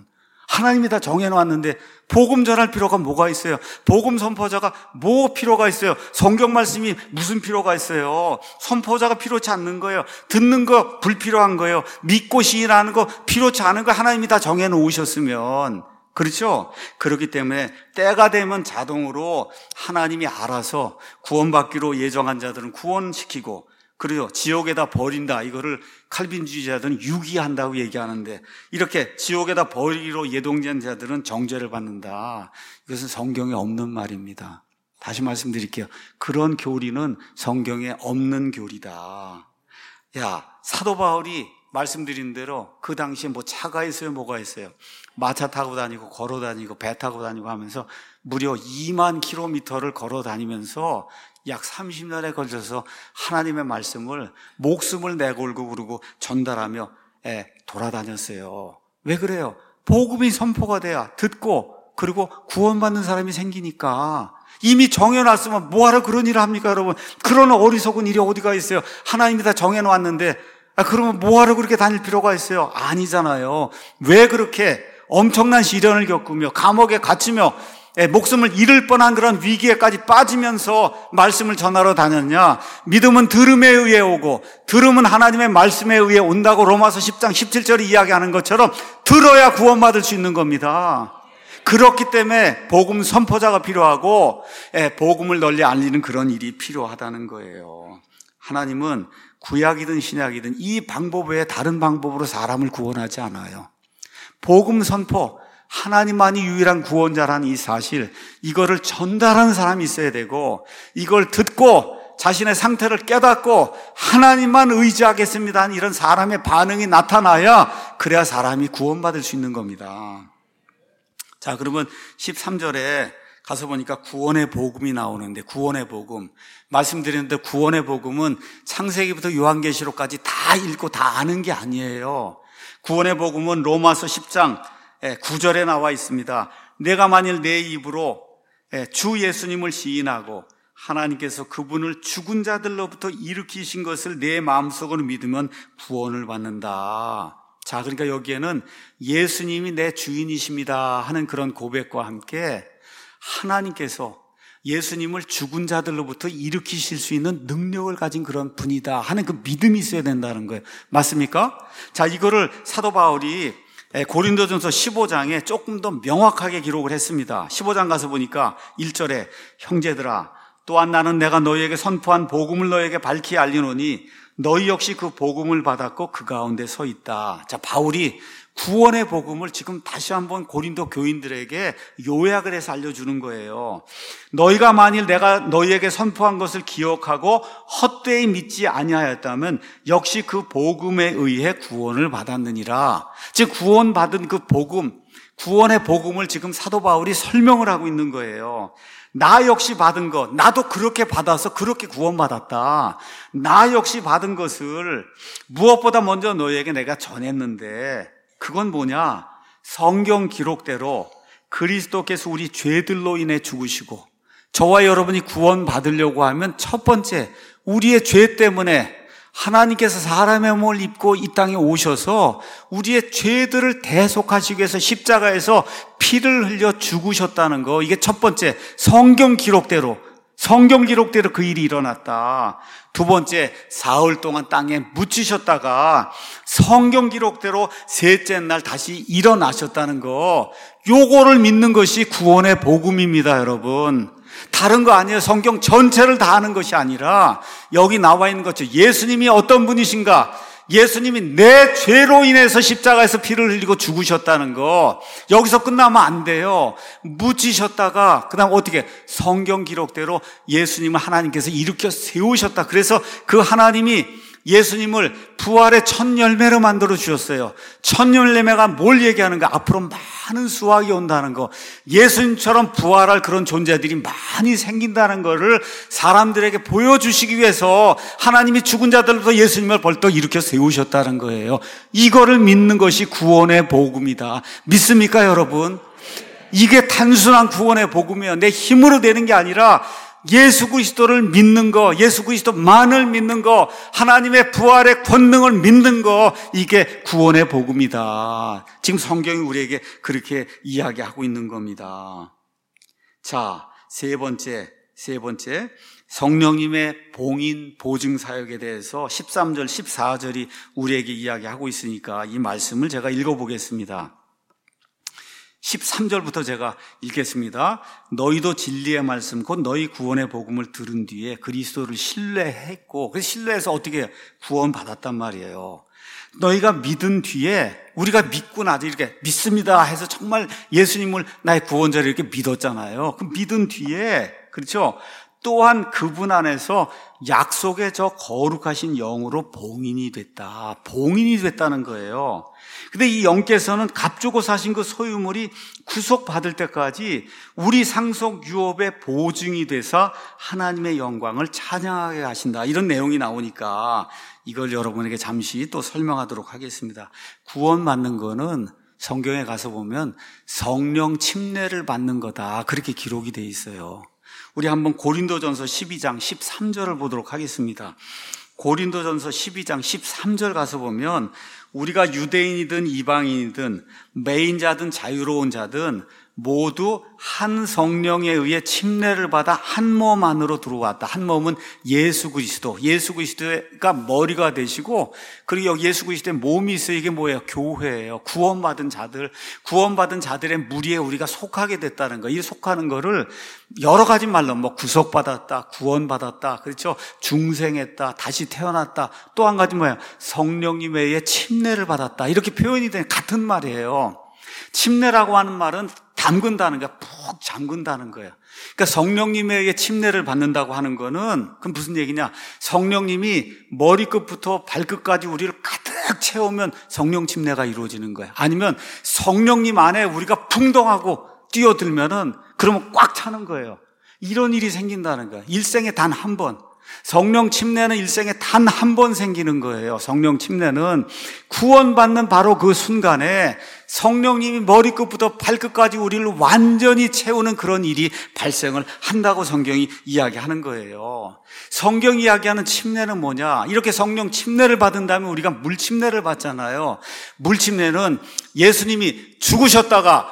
하나님이 다 정해놓았는데 복음 전할 필요가 뭐가 있어요? 복음 선포자가 뭐 필요가 있어요? 성경 말씀이 무슨 필요가 있어요? 선포자가 필요치 않는 거예요. 듣는 거 불필요한 거예요. 믿고 시인하는 거 필요치 않은 거 하나님이 다 정해놓으셨으면. 그렇죠? 그렇기 때문에 때가 되면 자동으로 하나님이 알아서 구원받기로 예정한 자들은 구원시키고, 그리고 지옥에다 버린다, 이거를 칼빈주의자들은 유기한다고 얘기하는데, 이렇게 지옥에다 버리기로 예동된 자들은 정죄를 받는다. 이것은 성경에 없는 말입니다. 다시 말씀드릴게요. 그런 교리는 성경에 없는 교리다. 야, 사도 바울이 말씀드린 대로 그 당시에 뭐 차가 있어요, 뭐가 있어요? 마차 타고 다니고 걸어 다니고 배 타고 다니고 하면서 무려 이만 킬로미터를 걸어 다니면서 약 삼십 년에 걸쳐서 하나님의 말씀을 목숨을 내걸고 그러고 전달하며 예, 돌아다녔어요. 왜 그래요? 복음이 선포가 돼야 듣고 그리고 구원받는 사람이 생기니까. 이미 정해놨으면 뭐하러 그런 일을 합니까, 여러분? 그런 어리석은 일이 어디가 있어요? 하나님이 다 정해놓았는데 아, 그러면 뭐하러 그렇게 다닐 필요가 있어요? 아니잖아요. 왜 그렇게 엄청난 시련을 겪으며 감옥에 갇히며 예, 목숨을 잃을 뻔한 그런 위기에까지 빠지면서 말씀을 전하러 다녔냐? 믿음은 들음에 의해 오고 들음은 하나님의 말씀에 의해 온다고 로마서 십 장 십칠 절이 이야기하는 것처럼 들어야 구원받을 수 있는 겁니다. 그렇기 때문에 복음 선포자가 필요하고 예, 복음을 널리 알리는 그런 일이 필요하다는 거예요. 하나님은 구약이든 신약이든 이 방법 외에 다른 방법으로 사람을 구원하지 않아요. 복음 선포, 하나님만이 유일한 구원자라는 이 사실, 이거를 전달하는 사람이 있어야 되고, 이걸 듣고 자신의 상태를 깨닫고 하나님만 의지하겠습니다 하는 이런 사람의 반응이 나타나야 그래야 사람이 구원받을 수 있는 겁니다. 자, 그러면 십삼 절에 가서 보니까 구원의 복음이 나오는데, 구원의 복음 말씀드렸는데, 구원의 복음은 창세기부터 요한계시록까지 다 읽고 다 아는 게 아니에요. 구원의 복음은 로마서 십 장 구 절에 나와 있습니다. 내가 만일 내 입으로 주 예수님을 시인하고 하나님께서 그분을 죽은 자들로부터 일으키신 것을 내 마음속으로 믿으면 구원을 받는다. 자, 그러니까 여기에는 예수님이 내 주인이십니다 하는 그런 고백과 함께 하나님께서 예수님을 죽은 자들로부터 일으키실 수 있는 능력을 가진 그런 분이다 하는 그 믿음이 있어야 된다는 거예요. 맞습니까? 자, 이거를 사도 바울이 고린도전서 십오 장에 조금 더 명확하게 기록을 했습니다. 십오 장 가서 보니까 일 절에 형제들아, 또한 나는 내가 너희에게 선포한 복음을 너희에게 밝히 알리노니 너희 역시 그 복음을 받았고 그 가운데 서 있다. 자, 바울이 구원의 복음을 지금 다시 한번 고린도 교인들에게 요약을 해서 알려주는 거예요. 너희가 만일 내가 너희에게 선포한 것을 기억하고 헛되이 믿지 아니하였다면 역시 그 복음에 의해 구원을 받았느니라. 즉 구원받은 그 복음, 구원의 복음을 지금 사도 바울이 설명을 하고 있는 거예요. 나 역시 받은 것, 나도 그렇게 받아서 그렇게 구원받았다. 나 역시 받은 것을 무엇보다 먼저 너희에게 내가 전했는데, 그건 뭐냐? 성경 기록대로 그리스도께서 우리 죄들로 인해 죽으시고 저와 여러분이 구원받으려고 하면 첫 번째, 우리의 죄 때문에 하나님께서 사람의 몸을 입고 이 땅에 오셔서 우리의 죄들을 대속하시기 위해서 십자가에서 피를 흘려 죽으셨다는 거, 이게 첫 번째, 성경 기록대로 성경 기록대로 그 일이 일어났다. 두 번째, 사흘 동안 땅에 묻히셨다가 성경 기록대로 셋째 날 다시 일어나셨다는 거, 요거를 믿는 것이 구원의 복음입니다, 여러분. 다른 거 아니에요. 성경 전체를 다 아는 것이 아니라 여기 나와 있는 것처럼 예수님이 어떤 분이신가, 예수님이 내 죄로 인해서 십자가에서 피를 흘리고 죽으셨다는 거, 여기서 끝나면 안 돼요. 묻히셨다가 그 다음 어떻게 성경 기록대로 예수님을 하나님께서 일으켜 세우셨다. 그래서 그 하나님이 예수님을 부활의 첫 열매로 만들어 주셨어요. 첫 열매가 뭘 얘기하는가? 앞으로 많은 수확이 온다는 거, 예수님처럼 부활할 그런 존재들이 많이 생긴다는 거를 사람들에게 보여주시기 위해서 하나님이 죽은 자들로부터 예수님을 벌떡 일으켜 세우셨다는 거예요. 이거를 믿는 것이 구원의 복음이다. 믿습니까, 여러분? 이게 단순한 구원의 복음이에요. 내 힘으로 되는 게 아니라 예수 그리스도를 믿는 거, 예수 그리스도만을 믿는 거, 하나님의 부활의 권능을 믿는 거, 이게 구원의 복음이다. 지금 성경이 우리에게 그렇게 이야기하고 있는 겁니다. 자, 세 번째, 세 번째, 성령님의 봉인, 보증 사역에 대해서 십삼 절, 십사 절이 우리에게 이야기하고 있으니까 이 말씀을 제가 읽어보겠습니다. 십삼 절부터 제가 읽겠습니다. 너희도 진리의 말씀, 곧 너희 구원의 복음을 들은 뒤에 그리스도를 신뢰했고, 그 신뢰해서 어떻게 구원받았단 말이에요. 너희가 믿은 뒤에, 우리가 믿고 나서 이렇게 믿습니다 해서 정말 예수님을 나의 구원자를 이렇게 믿었잖아요. 그 믿은 뒤에, 그렇죠? 또한 그분 안에서 약속의 저 거룩하신 영으로 봉인이 됐다. 봉인이 됐다는 거예요. 근데 이 영께서는 값주고 사신 그 소유물이 구속받을 때까지 우리 상속 유업의 보증이 돼서 하나님의 영광을 찬양하게 하신다. 이런 내용이 나오니까 이걸 여러분에게 잠시 또 설명하도록 하겠습니다. 구원받는 거는 성경에 가서 보면 성령 침례를 받는 거다. 그렇게 기록이 돼 있어요. 우리 한번 고린도전서 십이 장 십삼 절을 보도록 하겠습니다. 고린도전서 십이 장 십삼 절 가서 보면 우리가 유대인이든 이방인이든 매인자든 자유로운 자든 모두 한 성령에 의해 침례를 받아 한 몸 안으로 들어왔다. 한 몸은 예수 그리스도. 예수 그리스도가 머리가 되시고, 그리고 여기 예수 그리스도의 몸이 있어요. 이게 뭐예요? 교회예요. 구원받은 자들, 구원받은 자들의 무리에 우리가 속하게 됐다는 거. 이 속하는 거를 여러 가지 말로 뭐 구속받았다, 구원받았다, 그렇죠? 중생했다, 다시 태어났다. 또 한 가지 뭐예요? 성령님에 의해 침례를 받았다. 이렇게 표현이 된 같은 말이에요. 침례라고 하는 말은 담근다는 거야. 푹 잠근다는 거예요. 그러니까 성령님에 의해 침례를 받는다고 하는 거는 그럼 무슨 얘기냐? 성령님이 머리끝부터 발끝까지 우리를 가득 채우면 성령 침례가 이루어지는 거야. 아니면 성령님 안에 우리가 풍덩하고 뛰어들면은 그러면 꽉 차는 거예요. 이런 일이 생긴다는 거야. 일생에 단 한 번. 성령 침례는 일생에 단 한 번 생기는 거예요. 성령 침례는 구원받는 바로 그 순간에 성령님이 머리끝부터 발끝까지 우리를 완전히 채우는 그런 일이 발생을 한다고 성경이 이야기하는 거예요. 성경이 이야기하는 침례는 뭐냐? 이렇게 성령 침례를 받은 다음에 우리가 물 침례를 받잖아요. 물 침례는 예수님이 죽으셨다가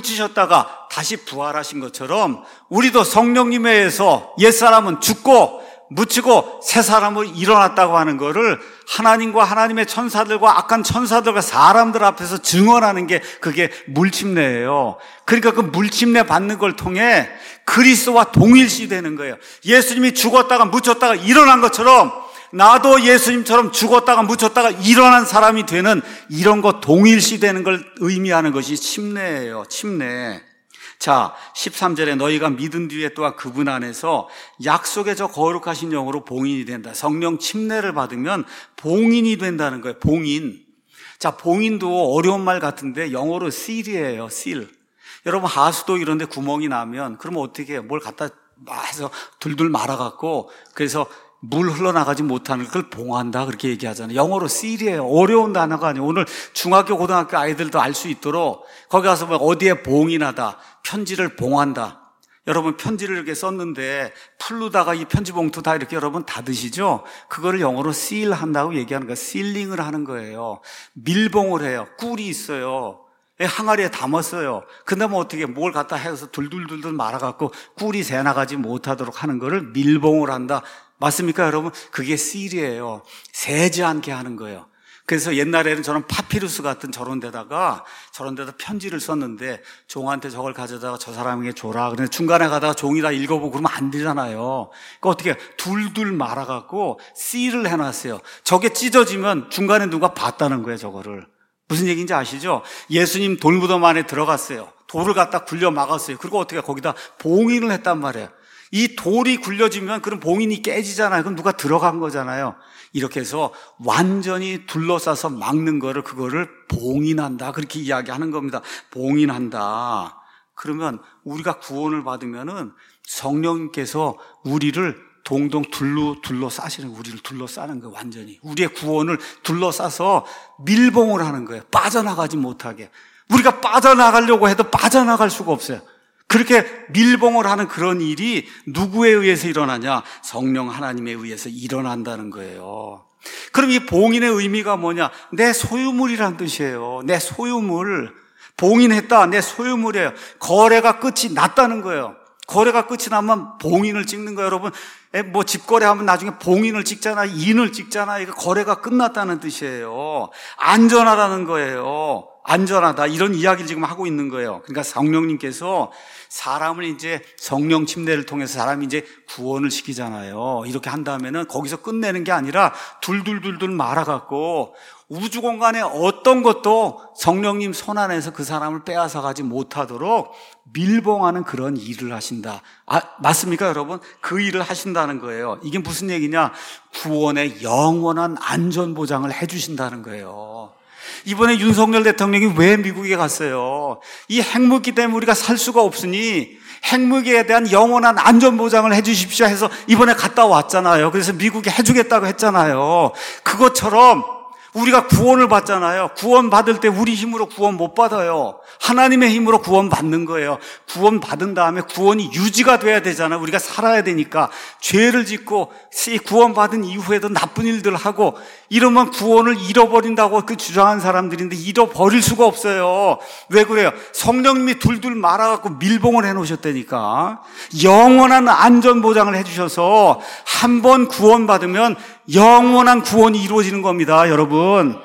묻히셨다가 다시 부활하신 것처럼 우리도 성령님에 의해서 옛사람은 죽고 묻히고 새 사람으로 일어났다고 하는 거를 하나님과 하나님의 천사들과 악한 천사들과 사람들 앞에서 증언하는 게 그게 물침례예요. 그러니까 그 물침례 받는 걸 통해 그리스도와 동일시 되는 거예요. 예수님이 죽었다가 묻혔다가 일어난 것처럼 나도 예수님처럼 죽었다가 묻혔다가 일어난 사람이 되는 이런 거 동일시 되는 걸 의미하는 것이 침례예요. 침례. 자, 십삼 절에 너희가 믿은 뒤에 또한 그분 안에서 약속의 저 거룩하신 영으로 봉인이 된다. 성령 침례를 받으면 봉인이 된다는 거예요. 봉인. 자, 봉인도 어려운 말 같은데 영어로 seal이에요. seal. 여러분 하수도 이런 데 구멍이 나면 그러면 어떻게 해요? 뭘 갖다 해서 둘둘 말아갖고 그래서 물 흘러나가지 못하는 걸 봉한다 그렇게 얘기하잖아요. 영어로 seal이에요. 어려운 단어가 아니에요. 오늘 중학교 고등학교 아이들도 알 수 있도록 거기 가서 뭐 어디에 봉인하다, 편지를 봉한다. 여러분 편지를 이렇게 썼는데 풀르다가 이 편지 봉투 다 이렇게 여러분 닫으시죠? 그거를 영어로 seal 한다고 얘기하는 거예요. sealing을 하는 거예요. 밀봉을 해요. 꿀이 있어요. 항아리에 담았어요. 근데 뭐 어떻게 뭘 갖다 해서 둘둘둘둘 말아갖고 꿀이 새나가지 못하도록 하는 거를 밀봉을 한다. 맞습니까, 여러분? 그게 seal이에요. 새지 않게 하는 거예요. 그래서 옛날에는 저는 파피루스 같은 저런 데다가 저런 데다 편지를 썼는데 종한테 저걸 가져다가 저 사람에게 줘라. 그런데 중간에 가다가 종이 다 읽어보고 그러면 안 되잖아요. 그러니까 어떻게 둘둘 말아갖고 seal을 해놨어요. 저게 찢어지면 중간에 누가 봤다는 거예요, 저거를. 무슨 얘기인지 아시죠? 예수님 돌무덤 안에 들어갔어요. 돌을 갖다 굴려 막았어요. 그리고 어떻게 거기다 봉인을 했단 말이에요. 이 돌이 굴려지면 그럼 봉인이 깨지잖아요. 그럼 누가 들어간 거잖아요. 이렇게 해서 완전히 둘러싸서 막는 거를 그거를 봉인한다. 그렇게 이야기하는 겁니다. 봉인한다. 그러면 우리가 구원을 받으면은 성령님께서 우리를 동동 둘러, 둘러싸시는 거예요. 우리를 둘러싸는 거예요. 완전히. 우리의 구원을 둘러싸서 밀봉을 하는 거예요. 빠져나가지 못하게. 우리가 빠져나가려고 해도 빠져나갈 수가 없어요. 그렇게 밀봉을 하는 그런 일이 누구에 의해서 일어나냐? 성령 하나님에 의해서 일어난다는 거예요. 그럼 이 봉인의 의미가 뭐냐? 내 소유물이란 뜻이에요. 내 소유물. 봉인했다. 내 소유물이에요. 거래가 끝이 났다는 거예요. 거래가 끝이 나면 봉인을 찍는 거예요, 여러분. 뭐 집거래하면 나중에 봉인을 찍잖아, 인을 찍잖아. 이거 거래가 끝났다는 뜻이에요. 안전하다는 거예요. 안전하다. 이런 이야기를 지금 하고 있는 거예요. 그러니까 성령님께서 사람을 이제 성령 침례를 통해서 사람이 이제 구원을 시키잖아요. 이렇게 한다면은 거기서 끝내는 게 아니라 둘둘둘둘 말아갖고 우주 공간에 어떤 것도 성령님 손 안에서 그 사람을 빼앗아 가지 못하도록 밀봉하는 그런 일을 하신다. 아, 맞습니까, 여러분? 그 일을 하신다는 거예요. 이게 무슨 얘기냐? 구원의 영원한 안전 보장을 해주신다는 거예요. 이번에 윤석열 대통령이 왜 미국에 갔어요? 이 핵무기 때문에 우리가 살 수가 없으니 핵무기에 대한 영원한 안전보장을 해주십시오 해서 이번에 갔다 왔잖아요. 그래서 미국이 해주겠다고 했잖아요. 그것처럼 우리가 구원을 받잖아요. 구원 받을 때 우리 힘으로 구원 못 받아요. 하나님의 힘으로 구원 받는 거예요. 구원 받은 다음에 구원이 유지가 돼야 되잖아요. 우리가 살아야 되니까. 죄를 짓고 구원 받은 이후에도 나쁜 일들을 하고 이러면 구원을 잃어버린다고 그 주장한 사람들인데 잃어버릴 수가 없어요. 왜 그래요? 성령님이 둘둘 말아갖고 밀봉을 해놓으셨다니까. 영원한 안전보장을 해주셔서 한 번 구원받으면 영원한 구원이 이루어지는 겁니다, 여러분.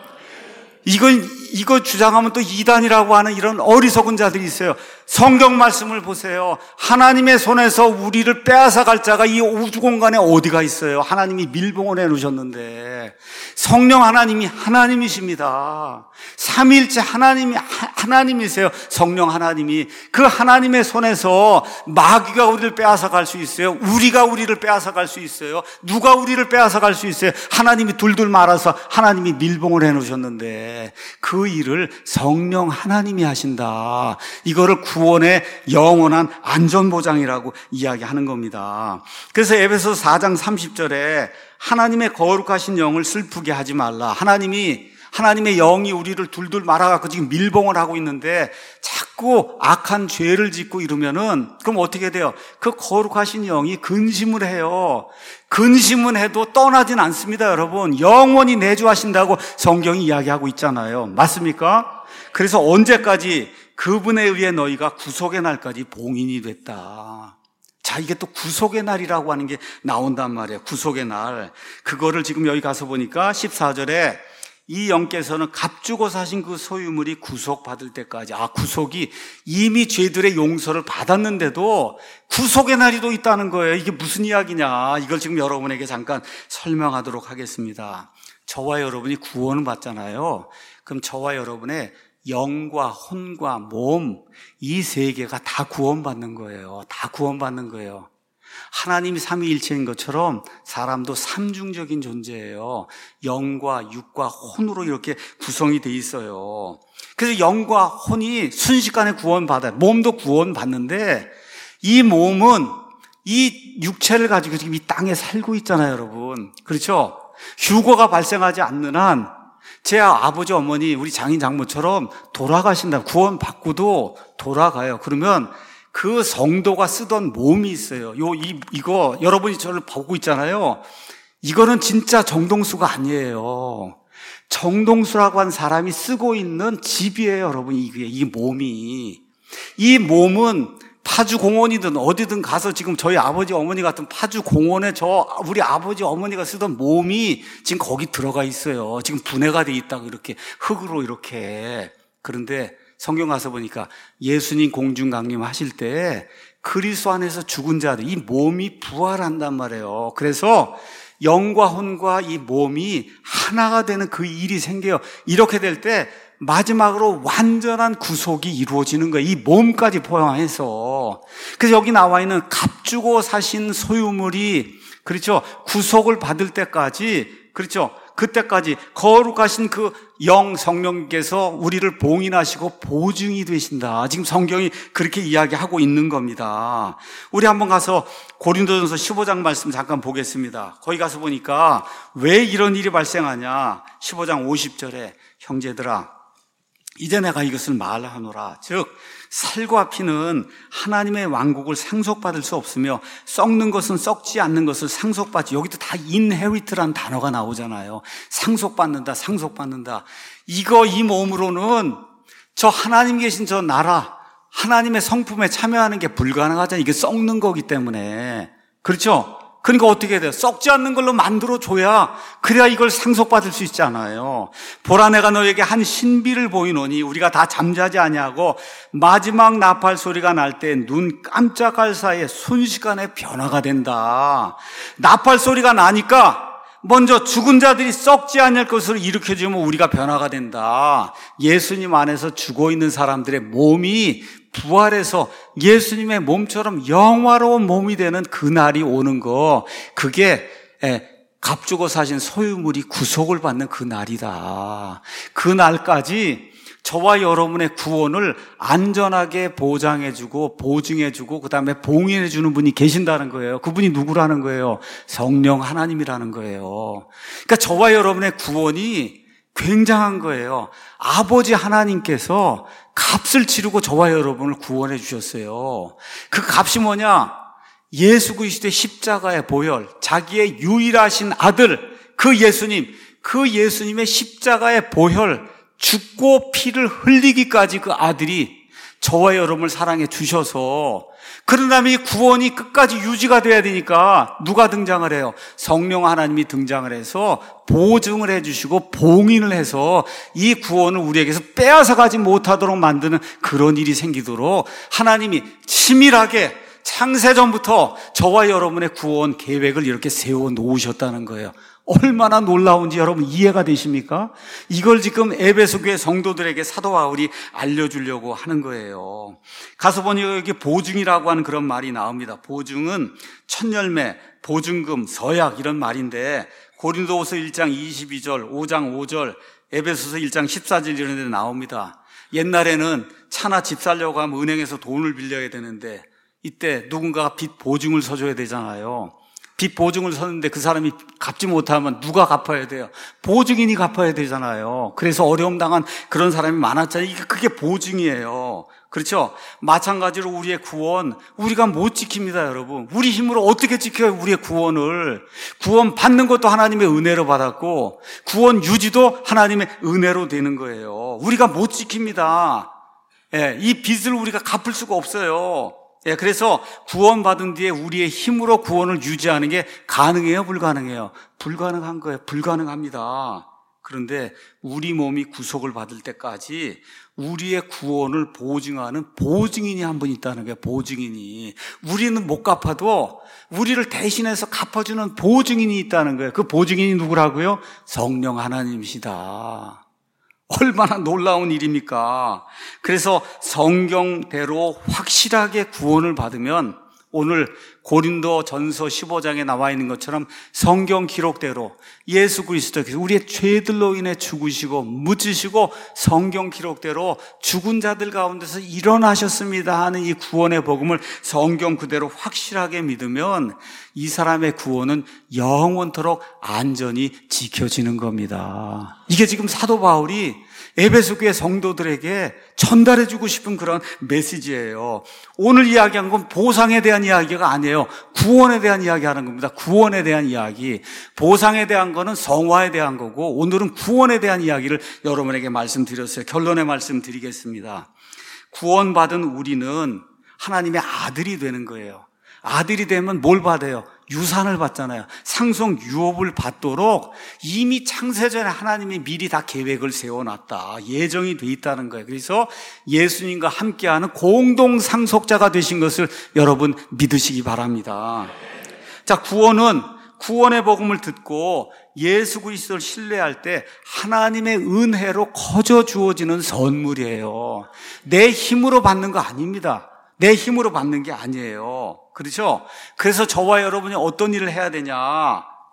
이건, 이거 주장하면 또 이단이라고 하는 이런 어리석은 자들이 있어요. 성경 말씀을 보세요. 하나님의 손에서 우리를 빼앗아 갈 자가 이 우주 공간에 어디가 있어요? 하나님이 밀봉을 해놓으셨는데. 성령 하나님이 하나님이십니다. 삼위일체 하나님이 하나님이세요. 성령 하나님이. 그 하나님의 손에서 마귀가 우리를 빼앗아 갈 수 있어요. 우리가 우리를 빼앗아 갈 수 있어요. 누가 우리를 빼앗아 갈 수 있어요? 하나님이 둘둘 말아서 하나님이 밀봉을 해놓으셨는데 그 일을 성령 하나님이 하신다. 이거를 구원의 영원한 안전보장이라고 이야기하는 겁니다. 그래서 에베소서 사 장 삼십 절에 하나님의 거룩하신 영을 슬프게 하지 말라. 하나님이 하나님의 영이 우리를 둘둘 말아갖고 지금 밀봉을 하고 있는데 자꾸 악한 죄를 짓고 이러면은 그럼 어떻게 돼요? 그 거룩하신 영이 근심을 해요. 근심은 해도 떠나진 않습니다, 여러분. 영원히 내주하신다고 성경이 이야기하고 있잖아요. 맞습니까? 그래서 언제까지? 그분에 의해 너희가 구속의 날까지 봉인이 됐다. 자, 이게 또 구속의 날이라고 하는 게 나온단 말이에요. 구속의 날. 그거를 지금 여기 가서 보니까 십사 절에 이 영께서는 값주고 사신 그 소유물이 구속받을 때까지, 아, 구속이 이미 죄들의 용서를 받았는데도 구속의 날이 또 있다는 거예요. 이게 무슨 이야기냐? 이걸 지금 여러분에게 잠깐 설명하도록 하겠습니다. 저와 여러분이 구원을 받잖아요. 그럼 저와 여러분의 영과 혼과 몸, 이 세 개가 다 구원받는 거예요. 다 구원받는 거예요. 하나님이 삼위일체인 것처럼 사람도 삼중적인 존재예요. 영과 육과 혼으로 이렇게 구성이 돼 있어요. 그래서 영과 혼이 순식간에 구원받아요. 몸도 구원받는데 이 몸은 이 육체를 가지고 지금 이 땅에 살고 있잖아요, 여러분. 그렇죠? 휴거가 발생하지 않는 한 제 아버지, 어머니, 우리 장인, 장모처럼 돌아가신다. 구원받고도 돌아가요. 그러면 그 성도가 쓰던 몸이 있어요. 요, 이, 이거, 여러분이 저를 보고 있잖아요. 이거는 진짜 정동수가 아니에요. 정동수라고 한 사람이 쓰고 있는 집이에요, 여러분. 이게, 이 몸이. 이 몸은 파주 공원이든 어디든 가서 지금 저희 아버지, 어머니 같은 파주 공원에 저, 우리 아버지, 어머니가 쓰던 몸이 지금 거기 들어가 있어요. 지금 분해가 돼 있다고 이렇게 흙으로 이렇게. 그런데 성경 가서 보니까 예수님 공중강림 하실 때 그리스도 안에서 죽은 자들, 이 몸이 부활한단 말이에요. 그래서 영과 혼과 이 몸이 하나가 되는 그 일이 생겨요. 이렇게 될 때 마지막으로 완전한 구속이 이루어지는 거예요. 이 몸까지 포함해서. 그래서 여기 나와 있는 값주고 사신 소유물이, 그렇죠, 구속을 받을 때까지, 그렇죠, 그때까지 거룩하신 그 영 성령께서 우리를 봉인하시고 보증이 되신다. 지금 성경이 그렇게 이야기하고 있는 겁니다. 우리 한번 가서 고린도전서 십오 장 말씀 잠깐 보겠습니다. 거기 가서 보니까 왜 이런 일이 발생하냐. 십오 장 오십 절에 형제들아, 이제 내가 이것을 말하노라. 즉 살과 피는 하나님의 왕국을 상속받을 수 없으며 썩는 것은 썩지 않는 것을 상속받지. 여기도 다 inherit라는 단어가 나오잖아요. 상속받는다, 상속받는다. 이거 이 몸으로는 저 하나님 계신 저 나라, 하나님의 성품에 참여하는 게 불가능하잖아요. 이게 썩는 거기 때문에. 그렇죠? 그러니까 어떻게 해야 돼요? 썩지 않는 걸로 만들어줘야, 그래야 이걸 상속받을 수 있잖아요. 보라, 내가 너에게 한 신비를 보이노니 우리가 다 잠자지 아니하고 마지막 나팔 소리가 날 때 눈 깜짝할 사이에 순식간에 변화가 된다. 나팔 소리가 나니까 먼저 죽은 자들이 썩지 않을 것으로 일으켜주면 우리가 변화가 된다. 예수님 안에서 죽어있는 사람들의 몸이 부활해서 예수님의 몸처럼 영화로운 몸이 되는 그날이 오는 거, 그게 값주고 사신 소유물이 구속을 받는 그 날이다. 그 날까지 저와 여러분의 구원을 안전하게 보장해주고 보증해주고 그 다음에 봉인해주는 분이 계신다는 거예요. 그분이 누구라는 거예요? 성령 하나님이라는 거예요. 그러니까 저와 여러분의 구원이 굉장한 거예요. 아버지 하나님께서 값을 치르고 저와 여러분을 구원해 주셨어요. 그 값이 뭐냐? 예수 그리스도의 십자가의 보혈, 자기의 유일하신 아들, 그 예수님, 그 예수님의 십자가의 보혈, 죽고 피를 흘리기까지 그 아들이 저와 여러분을 사랑해 주셔서, 그러려면 이 구원이 끝까지 유지가 돼야 되니까 누가 등장을 해요? 성령 하나님이 등장을 해서 보증을 해주시고 봉인을 해서 이 구원을 우리에게서 빼앗아 가지 못하도록 만드는 그런 일이 생기도록 하나님이 치밀하게 창세전부터 저와 여러분의 구원 계획을 이렇게 세워 놓으셨다는 거예요. 얼마나 놀라운지 여러분 이해가 되십니까? 이걸 지금 에베소 교회 성도들에게 사도 바울이 알려주려고 하는 거예요. 가서 보니 여기 보증이라고 하는 그런 말이 나옵니다. 보증은 첫열매, 보증금, 서약 이런 말인데 고린도후서 일 장 이십이 절, 오 장 오 절, 에베소서 일 장 십사 절 이런 데 나옵니다. 옛날에는 차나 집 살려고 하면 은행에서 돈을 빌려야 되는데 이때 누군가가 빚 보증을 서줘야 되잖아요. 빚 보증을 섰는데 그 사람이 갚지 못하면 누가 갚아야 돼요? 보증인이 갚아야 되잖아요. 그래서 어려움 당한 그런 사람이 많았잖아요. 이게 그게 보증이에요. 그렇죠? 마찬가지로 우리의 구원, 우리가 못 지킵니다, 여러분. 우리 힘으로 어떻게 지켜요, 우리의 구원을? 구원 받는 것도 하나님의 은혜로 받았고 구원 유지도 하나님의 은혜로 되는 거예요. 우리가 못 지킵니다. 예, 이 빚을 우리가 갚을 수가 없어요. 예, 그래서 구원받은 뒤에 우리의 힘으로 구원을 유지하는 게 가능해요, 불가능해요? 불가능한 거예요. 불가능합니다. 그런데 우리 몸이 구속을 받을 때까지 우리의 구원을 보증하는 보증인이 한 분 있다는 거예요. 보증인이. 우리는 못 갚아도 우리를 대신해서 갚아주는 보증인이 있다는 거예요. 그 보증인이 누구라고요? 성령 하나님이시다. 얼마나 놀라운 일입니까? 그래서 성경대로 확실하게 구원을 받으면 오늘 고린도 전서 십오 장에 나와 있는 것처럼 성경 기록대로 예수 그리스도께서 우리의 죄들로 인해 죽으시고 묻히시고 성경 기록대로 죽은 자들 가운데서 일어나셨습니다 하는 이 구원의 복음을 성경 그대로 확실하게 믿으면 이 사람의 구원은 영원토록 안전히 지켜지는 겁니다. 이게 지금 사도 바울이 에베소 교회 성도들에게 전달해주고 싶은 그런 메시지예요. 오늘 이야기한 건 보상에 대한 이야기가 아니에요. 구원에 대한 이야기하는 겁니다. 구원에 대한 이야기. 보상에 대한 거는 성화에 대한 거고 오늘은 구원에 대한 이야기를 여러분에게 말씀드렸어요. 결론의 말씀 드리겠습니다. 구원받은 우리는 하나님의 아들이 되는 거예요. 아들이 되면 뭘 받아요? 유산을 받잖아요. 상속 유업을 받도록 이미 창세전에 하나님이 미리 다 계획을 세워놨다. 예정이 돼 있다는 거예요. 그래서 예수님과 함께하는 공동 상속자가 되신 것을 여러분 믿으시기 바랍니다. 자, 구원은 구원의 복음을 듣고 예수 그리스도를 신뢰할 때 하나님의 은혜로 거저 주어지는 선물이에요. 내 힘으로 받는 거 아닙니다. 내 힘으로 받는 게 아니에요. 그렇죠? 그래서 저와 여러분이 어떤 일을 해야 되냐? 어,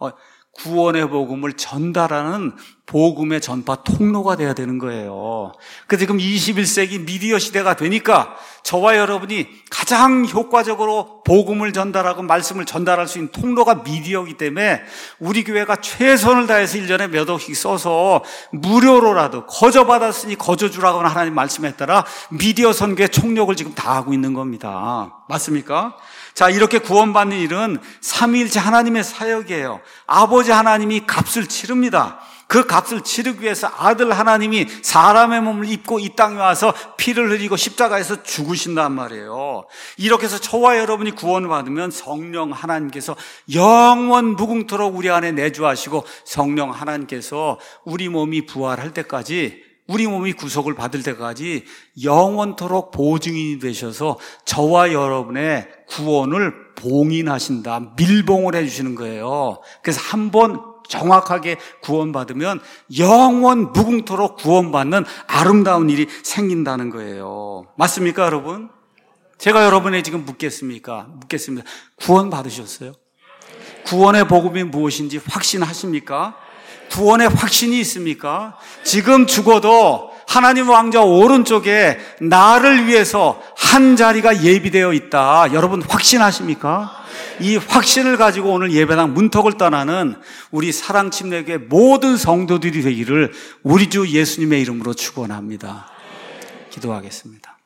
구원의 복음을 전달하는 복음의 전파 통로가 돼야 되는 거예요. 그래서 지금 이십일 세기 미디어 시대가 되니까 저와 여러분이 가장 효과적으로 복음을 전달하고 말씀을 전달할 수 있는 통로가 미디어이기 때문에 우리 교회가 최선을 다해서 일 년에 몇 억씩 써서 무료로라도 거저받았으니 거저주라고 하나님 말씀에 따라 미디어 선교의 총력을 지금 다하고 있는 겁니다. 맞습니까? 자, 이렇게 구원받는 일은 삼위일체 하나님의 사역이에요. 아버지 하나님이 값을 치릅니다. 그 값을 치르기 위해서 아들 하나님이 사람의 몸을 입고 이 땅에 와서 피를 흘리고 십자가에서 죽으신단 말이에요. 이렇게 해서 저와 여러분이 구원을 받으면 성령 하나님께서 영원 무궁토록 우리 안에 내주하시고 성령 하나님께서 우리 몸이 부활할 때까지, 우리 몸이 구속을 받을 때까지 영원토록 보증인이 되셔서 저와 여러분의 구원을 봉인하신다, 밀봉을 해주시는 거예요. 그래서 한번 정확하게 구원받으면 영원 무궁토록 구원받는 아름다운 일이 생긴다는 거예요. 맞습니까, 여러분? 제가 여러분에게 지금 묻겠습니까? 묻겠습니다. 구원 받으셨어요? 구원의 복음이 무엇인지 확신하십니까? 구원의 확신이 있습니까? 지금 죽어도 하나님 왕자 오른쪽에 나를 위해서 한 자리가 예비되어 있다. 여러분 확신하십니까? 이 확신을 가지고 오늘 예배당 문턱을 떠나는 우리 사랑침례교회 모든 성도들이 되기를 우리 주 예수님의 이름으로 축원합니다. 기도하겠습니다.